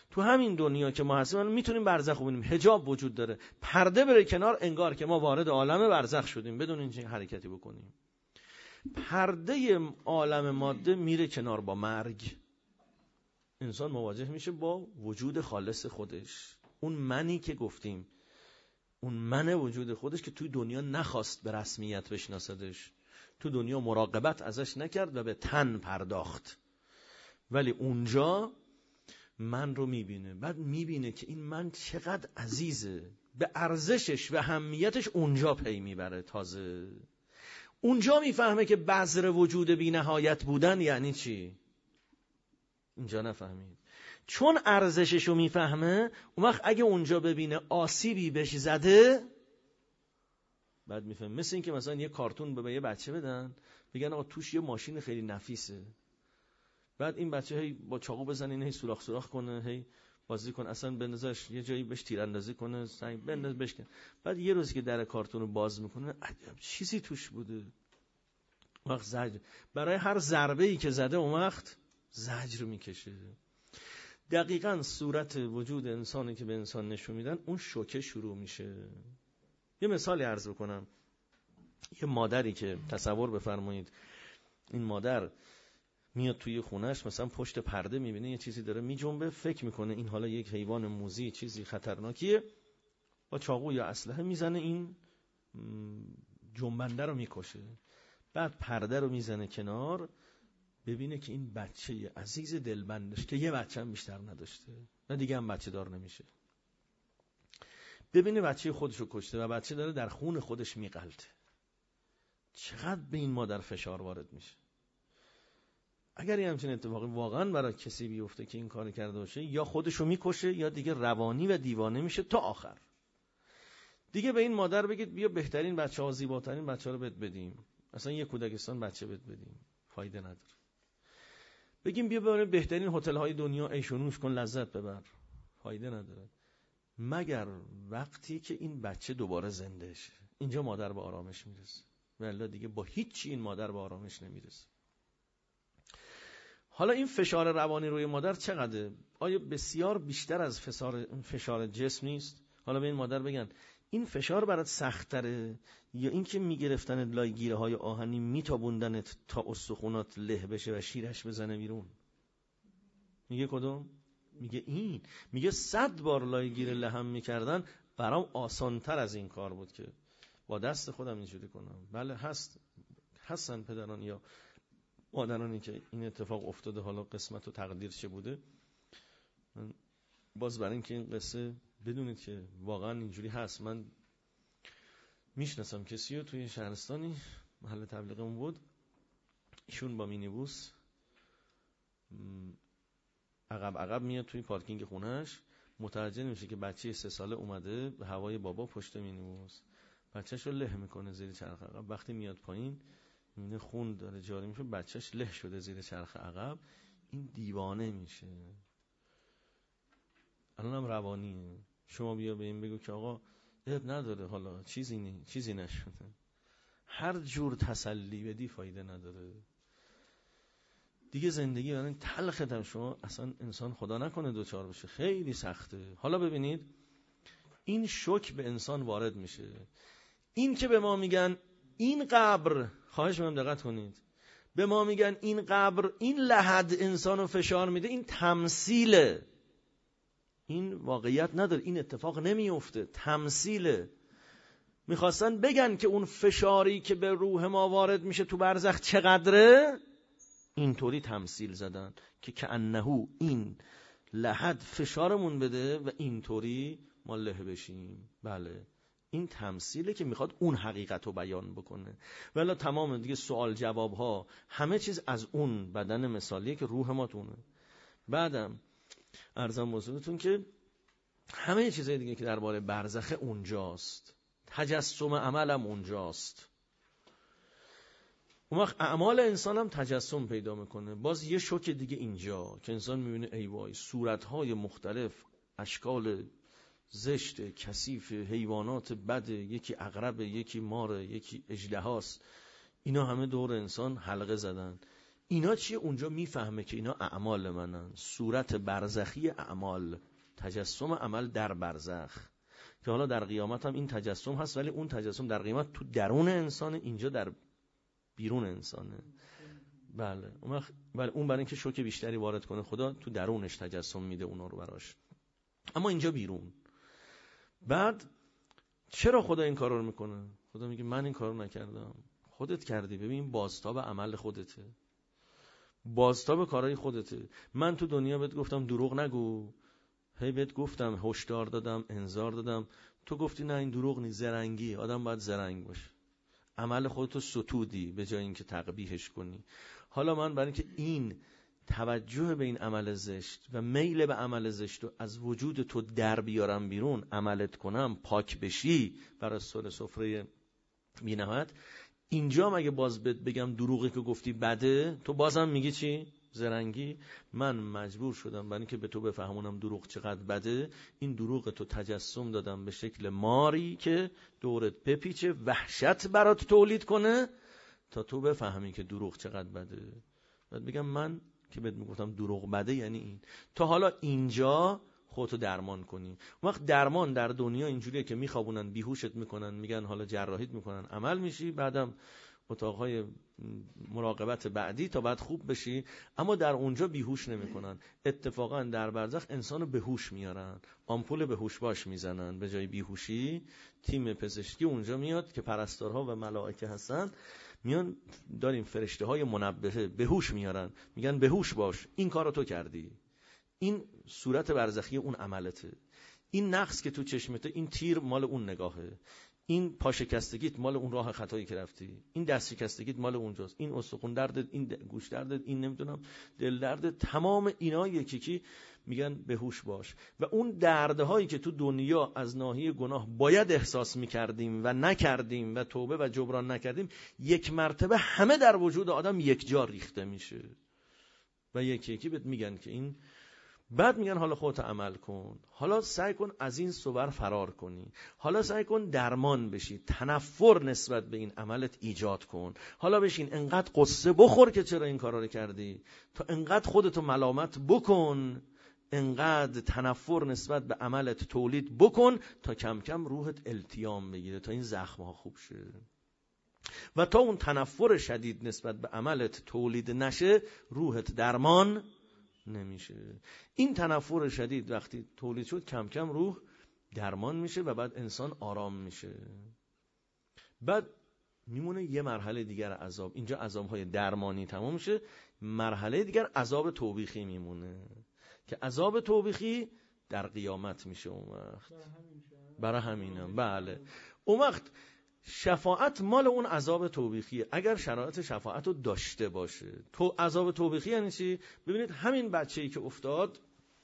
تو همین دنیا که ما هستیم میتونیم برزخ ببینیم. حجاب وجود داره، پرده بره کنار، انگار که ما وارد عالم برزخ شدیم بدون اینکه حرکتی بکنیم. پرده عالم ماده میره کنار با مرگ، انسان مواجه میشه با وجود خالص خودش، اون منی که گفتیم، اون من وجود خودش که توی دنیا نخواست به رسمیت بشناسدش، تو دنیا مراقبت ازش نکرد و به تن پرداخت، ولی اونجا من رو میبینه. بعد میبینه که این من چقدر عزیزه، به ارزشش و اهمیتش اونجا پی میبره. تازه اونجا میفهمه که بذر وجود بی نهایت بودن یعنی چی. اینجا نفهمید. چون ارزششو میفهمه، اون وقت اگه اونجا ببینه آسیبی بهش زده، بعد میفهمه. مثل این که مثلا یه کارتون به یه بچه بدن، بگن آقا توش یه ماشین خیلی نفیسه، بعد این بچه هی با چاقو بزنه، هی سوراخ سوراخ کنه، هی بازی کنه، اصلا بندازش یه جایی بهش تیراندازی کنه، سنگ بنداز بشکن. بعد یه روز که در کارتون رو باز میکنه، عجب چیزی توش بوده. وقت زجر برای هر ضربه‌ای که زده اون وقت زجر میکشه. دقیقاً صورت وجود انسانی که به انسان نشون میدن، اون شوکه شروع میشه. یه مثالی عرض بکنم. یه مادری که تصور بفرمایید این مادر میاد توی خونش، مثلا پشت پرده میبینه یه چیزی داره میجنبه، فکر میکنه این حالا یک حیوان موذی، چیزی خطرناکیه، با چاقو یا اسلحه میزنه این جنبنده رو میکشه. بعد پرده رو میزنه کنار، ببینه که این بچه عزیز دلبندش که یه بچه هم بیشتر نداشته و دیگه هم بچه دار نمیشه، ببینه بچه خودش رو کشته و بچه داره در خون خودش میغلطه. چقدر به این مادر فشار وارد میشه. اگر یه همچین اتفاقی واقعا برای کسی بیفته که این کار کرده باشه، یا خودشو میکشه یا دیگه روانی و دیوانه میشه تا آخر. دیگه به این مادر بگید بیا بهترین بچه‌ها، زیباترین بچه‌ها رو بهت بدیم، اصلا یه کودکستان بچه بهت بدیم، فایده نداره. بگیم بیا بریم بهترین هتل‌های دنیا عیش و نوش کن، لذت ببر، فایده نداره. مگر وقتی که این بچه دوباره زنده شه، اینجا مادر به آرامش میرسه. والله دیگه با هیچ چی این مادر به آرامش نمیرسه. حالا این فشار روانی روی مادر چقدره؟ آیا بسیار بیشتر از فشار جسم نیست؟ حالا به این مادر بگن این فشار برات سخت‌تره یا این که میگرفتن لای گیره های آهنی میتابوندنت تا استخونات له بشه و شیرش بزنه بیرون؟ میگه کدوم؟ میگه این. میگه 100 بار لای گیره لهم میکردن برام آسانتر از این کار بود که با دست خودم اینجوری کنم. بله هستن پدران یا مادرانی که این اتفاق افتاده، حالا قسمت و تقدیر چه بوده. من باز برای اینکه این قصه بدونید که واقعا اینجوری هست، من میشناسم کسی رو توی شهرستانی محل تبلیغمون بود، ایشون با مینیبوس عقب میاد توی پارکینگ خونهش، متوجه نمیشه که بچه 3 ساله اومده به هوای بابا پشت مینیبوس، بچه‌ش رو له میکنه زیر چرخ عقب. وقتی میاد پایین میبینه خون داره جاری میشه، بچه‌ش له شده زیر چرخ عقب. این دیوانه میشه. الانم روانیه. شما بیا به این بگو که آقا عیب نداره، حالا چیزی نشده، هر جور تسلی بدی فایده نداره دیگه. زندگی برای تلختم شما اصلا انسان خدا نکنه دوچار بشه، خیلی سخته. حالا ببینید این شوک به انسان وارد میشه. این که به ما میگن این قبر، خواهش می‌کنم دقت کنید، به ما میگن این قبر، این لحد انسانو فشار میده، این تمثیله، این واقعیت نداره، این اتفاق نمیفته، تمثیله. میخواستن بگن که اون فشاری که به روح ما وارد میشه تو برزخ چقدره، اینطوری تمثیل زدن که کأنه این لحد فشارمون بده و اینطوری ما له بشیم. بله این تمثیله که میخواد اون حقیقت رو بیان بکنه. ولی تمام دیگه سوال جواب ها همه چیز از اون بدن مثالیه که روح ما تونه. بعدم عرضم بزرگتون که همه چیزای دیگه که درباره برزخ اونجاست، تجسم عملم اونجاست. اون وقت اعمال انسان هم تجسم پیدا میکنه. باز یه شوک دیگه اینجا که انسان میبینه ای وای صورتهای مختلف، اشکال زشت، کثیف، حیوانات بد، یکی عقرب، یکی مار، یکی اژدهاست، اینا همه دور انسان حلقه زدن. اینا چیه؟ اونجا میفهمه که اینا اعمال منن، صورت برزخی اعمال، تجسم عمل در برزخ، که حالا در قیامت هم این تجسم هست، ولی اون تجسم در قیامت تو درون انسانه، اینجا در بیرون انسانه. بله اون برای اینکه شوک بیشتری وارد کنه خدا تو درونش تجسم میده اونا رو براش، اما اینجا بیرون. بعد چرا خدا این کارو میکنه؟ خدا میگه من این کارو نکردم، خودت کردی. ببین بازتاب عمل خودته، بازتاب کارهای خودته. من تو دنیا بهت گفتم دروغ نگو، هی بهت گفتم، هشدار دادم، انذار دادم، تو گفتی نه این دروغ نیست، زرنگی، آدم باید زرنگ باشه. عمل خودتو ستودی به جای اینکه تقبیحش کنی. حالا من برای اینکه این توجه به این عمل زشت و میل به عمل زشت رو از وجود تو در بیارم بیرون، عملت کنم، پاک بشی برای سفره بی‌نهایت، اینجا مگه باز بگم دروغی که گفتی بده، تو بازم میگی چی؟ زرنگی. من مجبور شدم برای اینکه به تو بفهمونم دروغ چقدر بده، این دروغ تو تجسم دادم به شکل ماری که دورت بپیچه، وحشت برات تولید کنه تا تو بفهمی که دروغ چقدر بده. بعد بگم من که بهت میگفتم دروغ بده یعنی این. تا حالا اینجا خودتو درمان کنی. وقت درمان در دنیا اینجوریه که میخوابونن، بیهوشت میکنن، میگن حالا جراحیت میکنن، عمل میشی، بعدم اتاقهای مراقبت بعدی تا بعد خوب بشی، اما در اونجا بیهوش نمیکنن. اتفاقا در برزخ انسانو به هوش میارن، آمپول به هوش باش میزنن به جای بیهوشی. تیم پزشکی اونجا میاد که پرستارها و ملائکه هستن، میان داریم فرشته های منبهه به هوش میارن، میگن به هوش باش، این کارو تو کردی، این صورت برزخی اون عملته، این نقص که تو چشمته، این تیر مال اون نگاهه، این پاشکستگیت مال اون راه خطایی که رفتی، این دست شکستگیت مال اونجاست، این استخوان دردت، این گوش دردت، این نمیدونم دل دردت، تمام اینا یکی میگن به هوش باش. و اون دردهایی که تو دنیا از ناحیه گناه باید احساس میکردیم و نکردیم و توبه و جبران نکردیم، یک مرتبه همه در وجود آدم یک جا ریخته میشه و یکی بهت میگن که این. بعد میگن حالا خودت عمل کن، حالا سعی کن از این صور فرار کنی، حالا سعی کن درمان بشی، تنفر نسبت به این عملت ایجاد کن، حالا بشین انقدر قصه بخور که چرا این کارا رو کردی، تا انقدر خودتو ملامت بکن، انقدر تنفر نسبت به عملت تولید بکن تا کم کم روحت التیام بگیره، تا این زخم‌ها خوب شه. و تا اون تنفر شدید نسبت به عملت تولید نشه، روحت درمان نمیشه. این تنفر شدید وقتی تولید شد، کم کم روح درمان میشه و بعد انسان آرام میشه. بعد میمونه یه مرحله دیگر عذاب. اینجا عذابهای درمانی تمام میشه، مرحله دیگر عذاب توبیخی میمونه که عذاب توبیخی در قیامت میشه. اون وقت برای همینم بله، اون وقت شفاعت مال اون عذاب توبیخیه، اگر شرایط شفاعت رو داشته باشه. تو عذاب توبیخی یعنی چی؟ ببینید همین بچه‌ای که افتاد،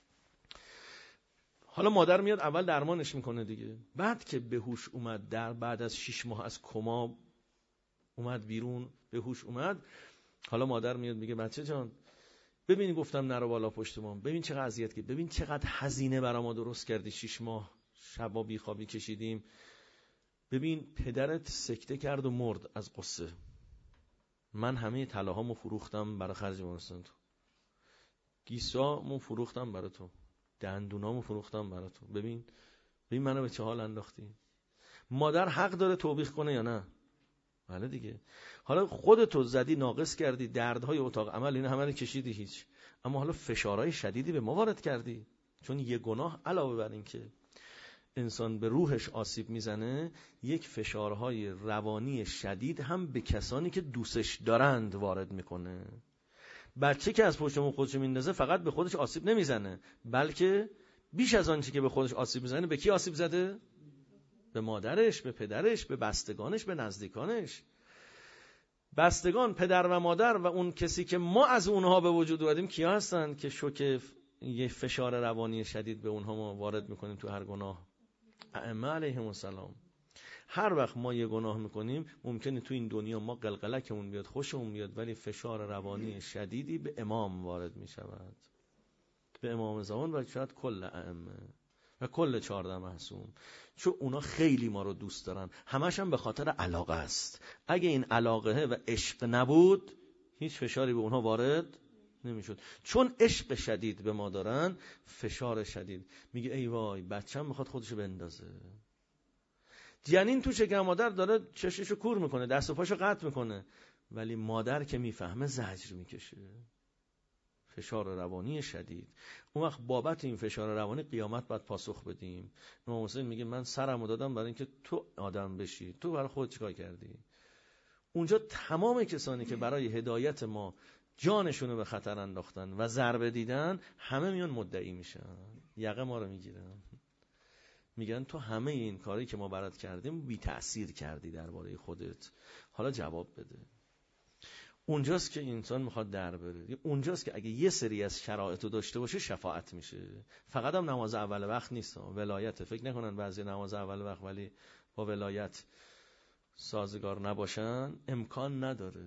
حالا مادر میاد اول درمانش میکنه دیگه، بعد که به هوش اومد، بعد از 6 ماه از کما اومد بیرون، به هوش اومد، حالا مادر میاد میگه بچه جان ببین گفتم نرو بالا پشت ما، ببین چقدر اذیت کردی، ببین چقدر هزینه برای ما درست کردی، 6 ماه شبا بیخوابی کشیدیم، ببین پدرت سکته کرد و مرد از قصه، من همه طلاهامو فروختم برای خرج بیمارستان تو، گیسامو فروختم برای تو، دندونامو فروختم برای تو، ببین منو به چه حال انداختی. مادر حق داره توبیخ کنه یا نه؟ بله دیگه. حالا خودتو زدی، ناقص کردی، دردهای اتاق عمل اینا همه رو کشیدی هیچ، اما حالا فشارهای شدیدی به ما وارد کردی، چون یه گناه علاوه بر این که انسان به روحش آسیب میزنه، یک فشارهای روانی شدید هم به کسانی که دوستش دارند وارد میکنه. بچه که از پشتمون خودش میندازه فقط به خودش آسیب نمیزنه، بلکه بیش از آنچه که به خودش آسیب میزنه به کی آسیب زده؟ به مادرش، به پدرش، به بستگانش، به نزدیکانش. بستگان، پدر و مادر و اون کسی که ما از اونها به وجود اومدیم کیا هستن که شوک یه فشار روانی شدید به اونها ما وارد میکنیم تو هر گناه؟ ائمه علیهم السلام. هر وقت ما یه گناه میکنیم ممکنه تو این دنیا ما قلقلکمون بیاد، خوشمون بیاد، ولی فشار روانی شدیدی به امام وارد میشود، به امام زمان و شاید کل ائمه و کل 14 معصوم، چون اونا خیلی ما رو دوست دارن، همش هم به خاطر علاقه است. اگه این علاقه و عشق نبود هیچ فشاری به اونها وارد نمیشد. چون عشق شدید به ما دارن، فشار شدید. میگه ای وای بچه‌م میخواد خودشو بندازه. جنین تو شکم مادر داره چششو کور میکنه، دست و پاشو قطع میکنه، ولی مادر که میفهمه زجر میکشه. فشار روانی شدید. اون وقت بابت این فشار روانی قیامت باید پاسخ بدیم. امام حسین میگه من سرمو دادم برای اینکه تو آدم بشی، تو برای خودت چیکار کردی؟ اونجا تمام کسانی که برای هدایت ما جانشونو به خطر انداختن و ضربه دیدن، همه میان مدعی میشن، یقه ما رو میگیرن، میگن تو همه این کاری که ما برات کردیم بی تأثیر کردی درباره خودت، حالا جواب بده. اونجاست که انسان میخواد در بره. اونجاست که اگه یه سری از شرایطو داشته باشه شفاعت میشه. فقط هم نماز اول وقت نیست، ولایت. فکر نکنن بعضی نماز اول وقت ولی با ولایت سازگار نباشن، امکان نداره.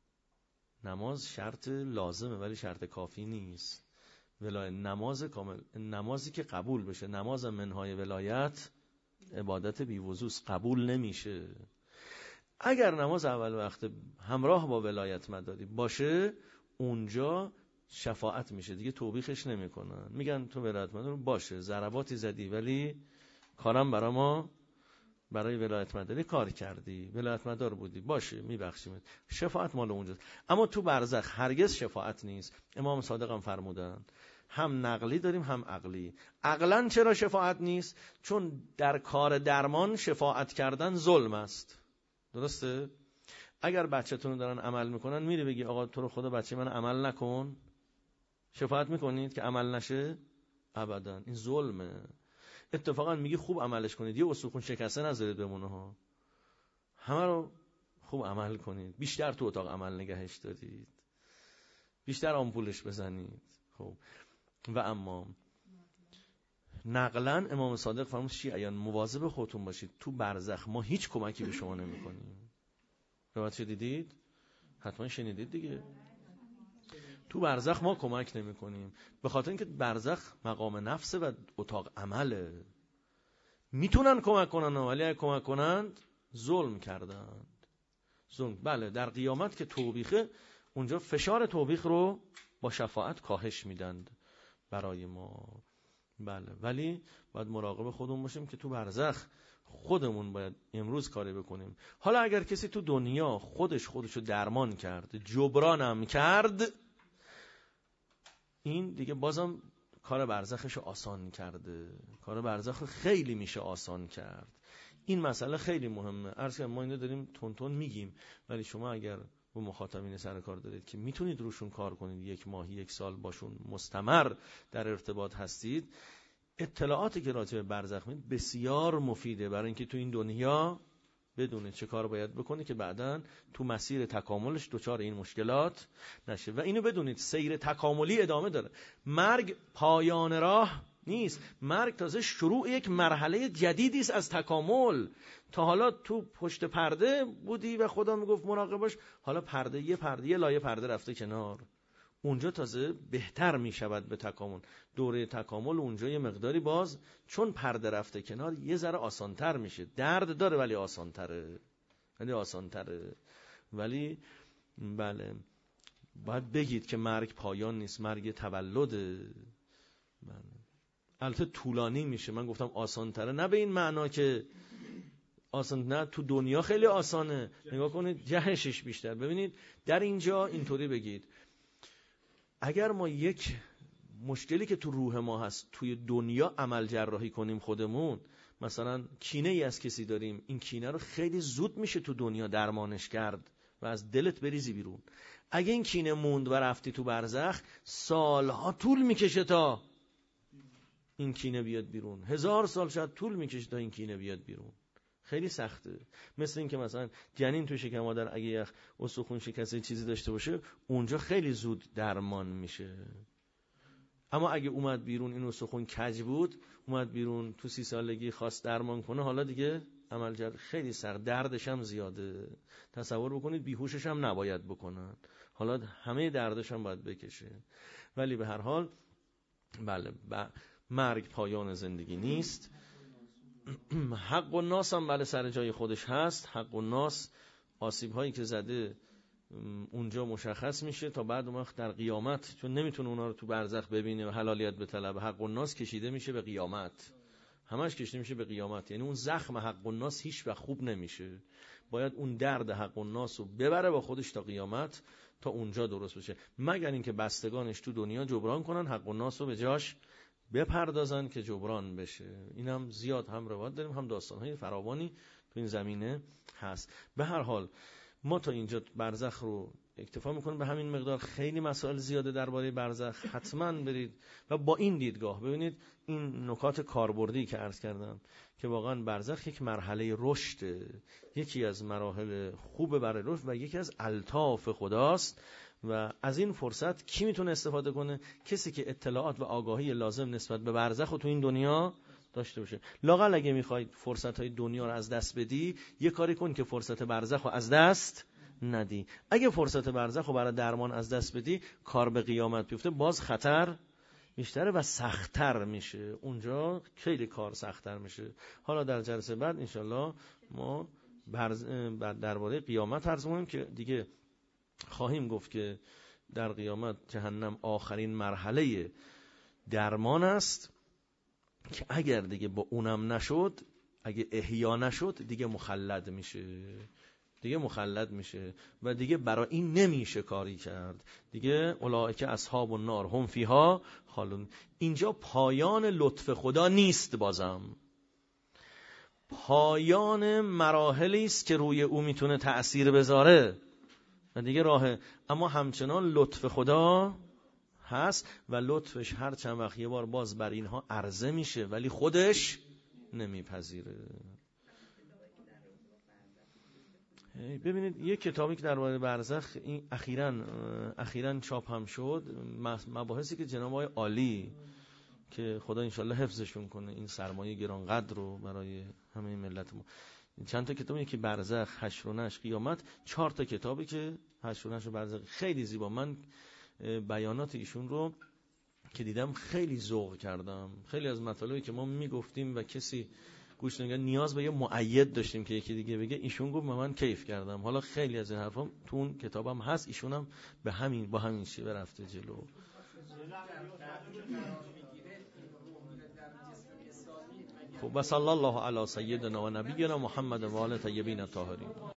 نماز شرط لازمه ولی شرط کافی نیست. نماز کامل، نمازی که قبول بشه، نماز منهای ولایت عبادت بی‌وضوست، قبول نمیشه. اگر نماز اول وقت همراه با ولایت مداری باشه، اونجا شفاعت میشه، دیگه توبیخش نمیکنن، میگن تو ولایت مدار باشه، ضرباتی زدی ولی کارم برای ما، برای ولایت مداری کار کردی، ولایت مدار بودی، باشه میبخشیم. شفاعت مال اونجاست. اما تو برزخ هرگز شفاعت نیست. امام صادق هم فرمودن هم نقلی داریم هم عقلی. عقلاً چرا شفاعت نیست؟ چون در کار درمان شفاعت کردن ظلم است. درسته؟ اگر بچه‌تون دارن عمل میکنن، میری بگی آقا تو رو خدا بچه من عمل نکن، شفاعت میکنید که عمل نشه؟ ابدا، این ظلمه. اتفاقا میگی خوب عملش کنید، یه استخوان شکسته نذارید بمونه ها، همه رو خوب عمل کنید، بیشتر تو اتاق عمل نگهش دارید، بیشتر آمپولش بزنید. خب و اما نقلا امام صادق فرمود شیعیان مواظب خودتون باشید، تو برزخ ما هیچ کمکی به شما نمی‌کنیم. روایت دیدید؟ حتما شنیدید دیگه. تو برزخ ما کمک نمی‌کنیم، به خاطر اینکه برزخ مقام نفسه و اتاق عمله. میتونن کمک کنن ولی اگه کمک کنند ظلم کردند. ظلم. بله در قیامت که توبیخه، اونجا فشار توبیخ رو با شفاعت کاهش میدند برای ما. بله، ولی باید مراقب خودمون باشیم که تو برزخ خودمون باید امروز کاری بکنیم. حالا اگر کسی تو دنیا خودشو درمان کرد، جبرانم کرد، این دیگه بازم کار برزخشو آسان کرده. کار برزخ خیلی میشه آسان کرد. این مسئله خیلی مهمه. عرض کنم ما اینو داریم تون میگیم، ولی شما اگر با مخاطبین سر کار دارید که میتونید روشون کار کنید، 1 ماه 1 سال باشون مستمر در ارتباط هستید، اطلاعاتی که راجع به برزخ میدید بسیار مفیده برای اینکه تو این دنیا بدونه چه کار باید بکنه که بعداً تو مسیر تکاملش دچار این مشکلات نشه. و اینو بدونید سیر تکاملی ادامه داره. مرگ پایان راه نیست، مرگ تازه شروع یک مرحله جدیدی است از تکامل. تا حالا تو پشت پرده بودی و خدا میگفت مراقب باش، حالا یه لایه پرده رفته کنار، اونجا تازه بهتر میشود به تکامل. دوره تکامل اونجا یه مقداری باز چون پرده رفته کنار یه ذره آسانتر میشه. درد داره ولی آسانتره. ولی بله باید بگید که مرگ پایان نیست، مرگ تولده. بله. البته طولانی میشه. من گفتم آسانتره نه به این معنا که آسان، نه، تو دنیا خیلی آسانه. نگاه کنید جهشش بیشتر. ببینید در اینجا اینطوری بگید اگر ما یک مشکلی که تو روح ما هست توی دنیا عمل جراحی کنیم خودمون، مثلا کینه ای از کسی داریم، این کینه رو خیلی زود میشه تو دنیا درمانش کرد و از دلت بریزی بیرون. اگه این کینه موند و رفتی تو برزخ، سالها طول میکشه تا این کینه بیاد بیرون. 1000 سال شاید طول میکشه تا این کینه بیاد بیرون. خیلی سخته. مثل این که مثلا جنین تو شکم مادر اگه یخ استخوان شکسته چیزی داشته باشه، اونجا خیلی زود درمان میشه. اما اگه اومد بیرون این استخوان کج بود، اومد بیرون تو 30 سالگی خواست درمان کنه، حالا دیگه عمل خیلی سخت، دردش هم زیاده. تصور بکنید بیهوشش هم نباید بکنن، حالا همه دردش هم باید بکشه. ولی به هر حال بله مرگ پایان زندگی نیست. حق و ناس هم بله سر جای خودش هست. حق و ناس آسیب هایی که زده اونجا مشخص میشه تا بعد اون وقت در قیامت، چون نمیتونه اونا رو تو برزخ ببینه و حلالیت به طلب، حق الناس کشیده میشه به قیامت، همش کشیده میشه به قیامت. یعنی اون زخم حق الناس هیچ وقت خوب نمیشه، باید اون درد حق الناس رو ببره با خودش تا قیامت، تا اونجا درست بشه، مگر اینکه بستگانش تو دنیا جبران کنن حق الناس رو به جاش بپردازن که جبران بشه. اینم زیاد هم روایت داریم، هم داستان‌های فراوانی تو این زمینه هست. به هر حال ما تا اینجا برزخ رو اکتفا میکنیم به همین مقدار. خیلی مسائل زیاده درباره برزخ، حتما برید و با این دیدگاه ببینید این نکات کاربردی که عرض کردم که واقعا برزخ یک مرحله رشد، یکی از مراحل خوب برای رشد و یکی از الطاف خداست و از این فرصت کی میتونه استفاده کنه؟ کسی که اطلاعات و آگاهی لازم نسبت به برزخ رو تو این دنیا داشته باشه. لااقل اگه میخوای فرصت‌های دنیا رو از دست بدی، یه کاری کن که فرصت برزخ رو از دست ندی. اگه فرصت برزخ رو برای درمان از دست بدی، کار به قیامت بیفته، باز خطر بیشتره و سخت‌تر میشه، اونجا خیلی کار سخت‌تر میشه. حالا در جلسه بعد انشالله ما درباره قیامت عرض می‌کنیم که دیگه خواهیم گفت که در قیامت جهنم آخرین مرحله درمان است که اگر دیگه با اونم نشد، اگه احیا نشد، دیگه مخلد میشه و دیگه برای این نمیشه کاری کرد دیگه. اولئک اصحاب النار هم فیها خالدون. اینجا پایان لطف خدا نیست، بازم پایان مراحلی است که روی او میتونه تأثیر بذاره و دیگه راهه، اما همچنان لطف خدا هست و لطفش هر چند وقت یه بار باز بر اینها عرضه میشه ولی خودش نمیپذیره. ببینید یک کتابی که درباره برزخ این اخیراً چاپ هم شد، مباحثی که جناب آقای عالی که خدا انشالله حفظشون کنه این سرمایه گرانقدر رو برای همه ملت ما، چند تا کتابی که برزخ، حشر و نشر، قیامت، 4 تا کتابی که حشر و نشر و برزخ خیلی زیبا. من بیانات ایشون رو که دیدم خیلی ذوق کردم. خیلی از مطالبی که ما میگفتیم و کسی گوش نمی‌کرد، نیاز به یه مؤید داشتیم که یکی دیگه بگه، ایشون گفت من کیف کردم. حالا خیلی از این حرفا تو اون کتابم هست، ایشون هم با همین شیوه رفته جلو. خب صلی الله علی سیدنا و نبینا محمد و آله طیبین الطاهرین.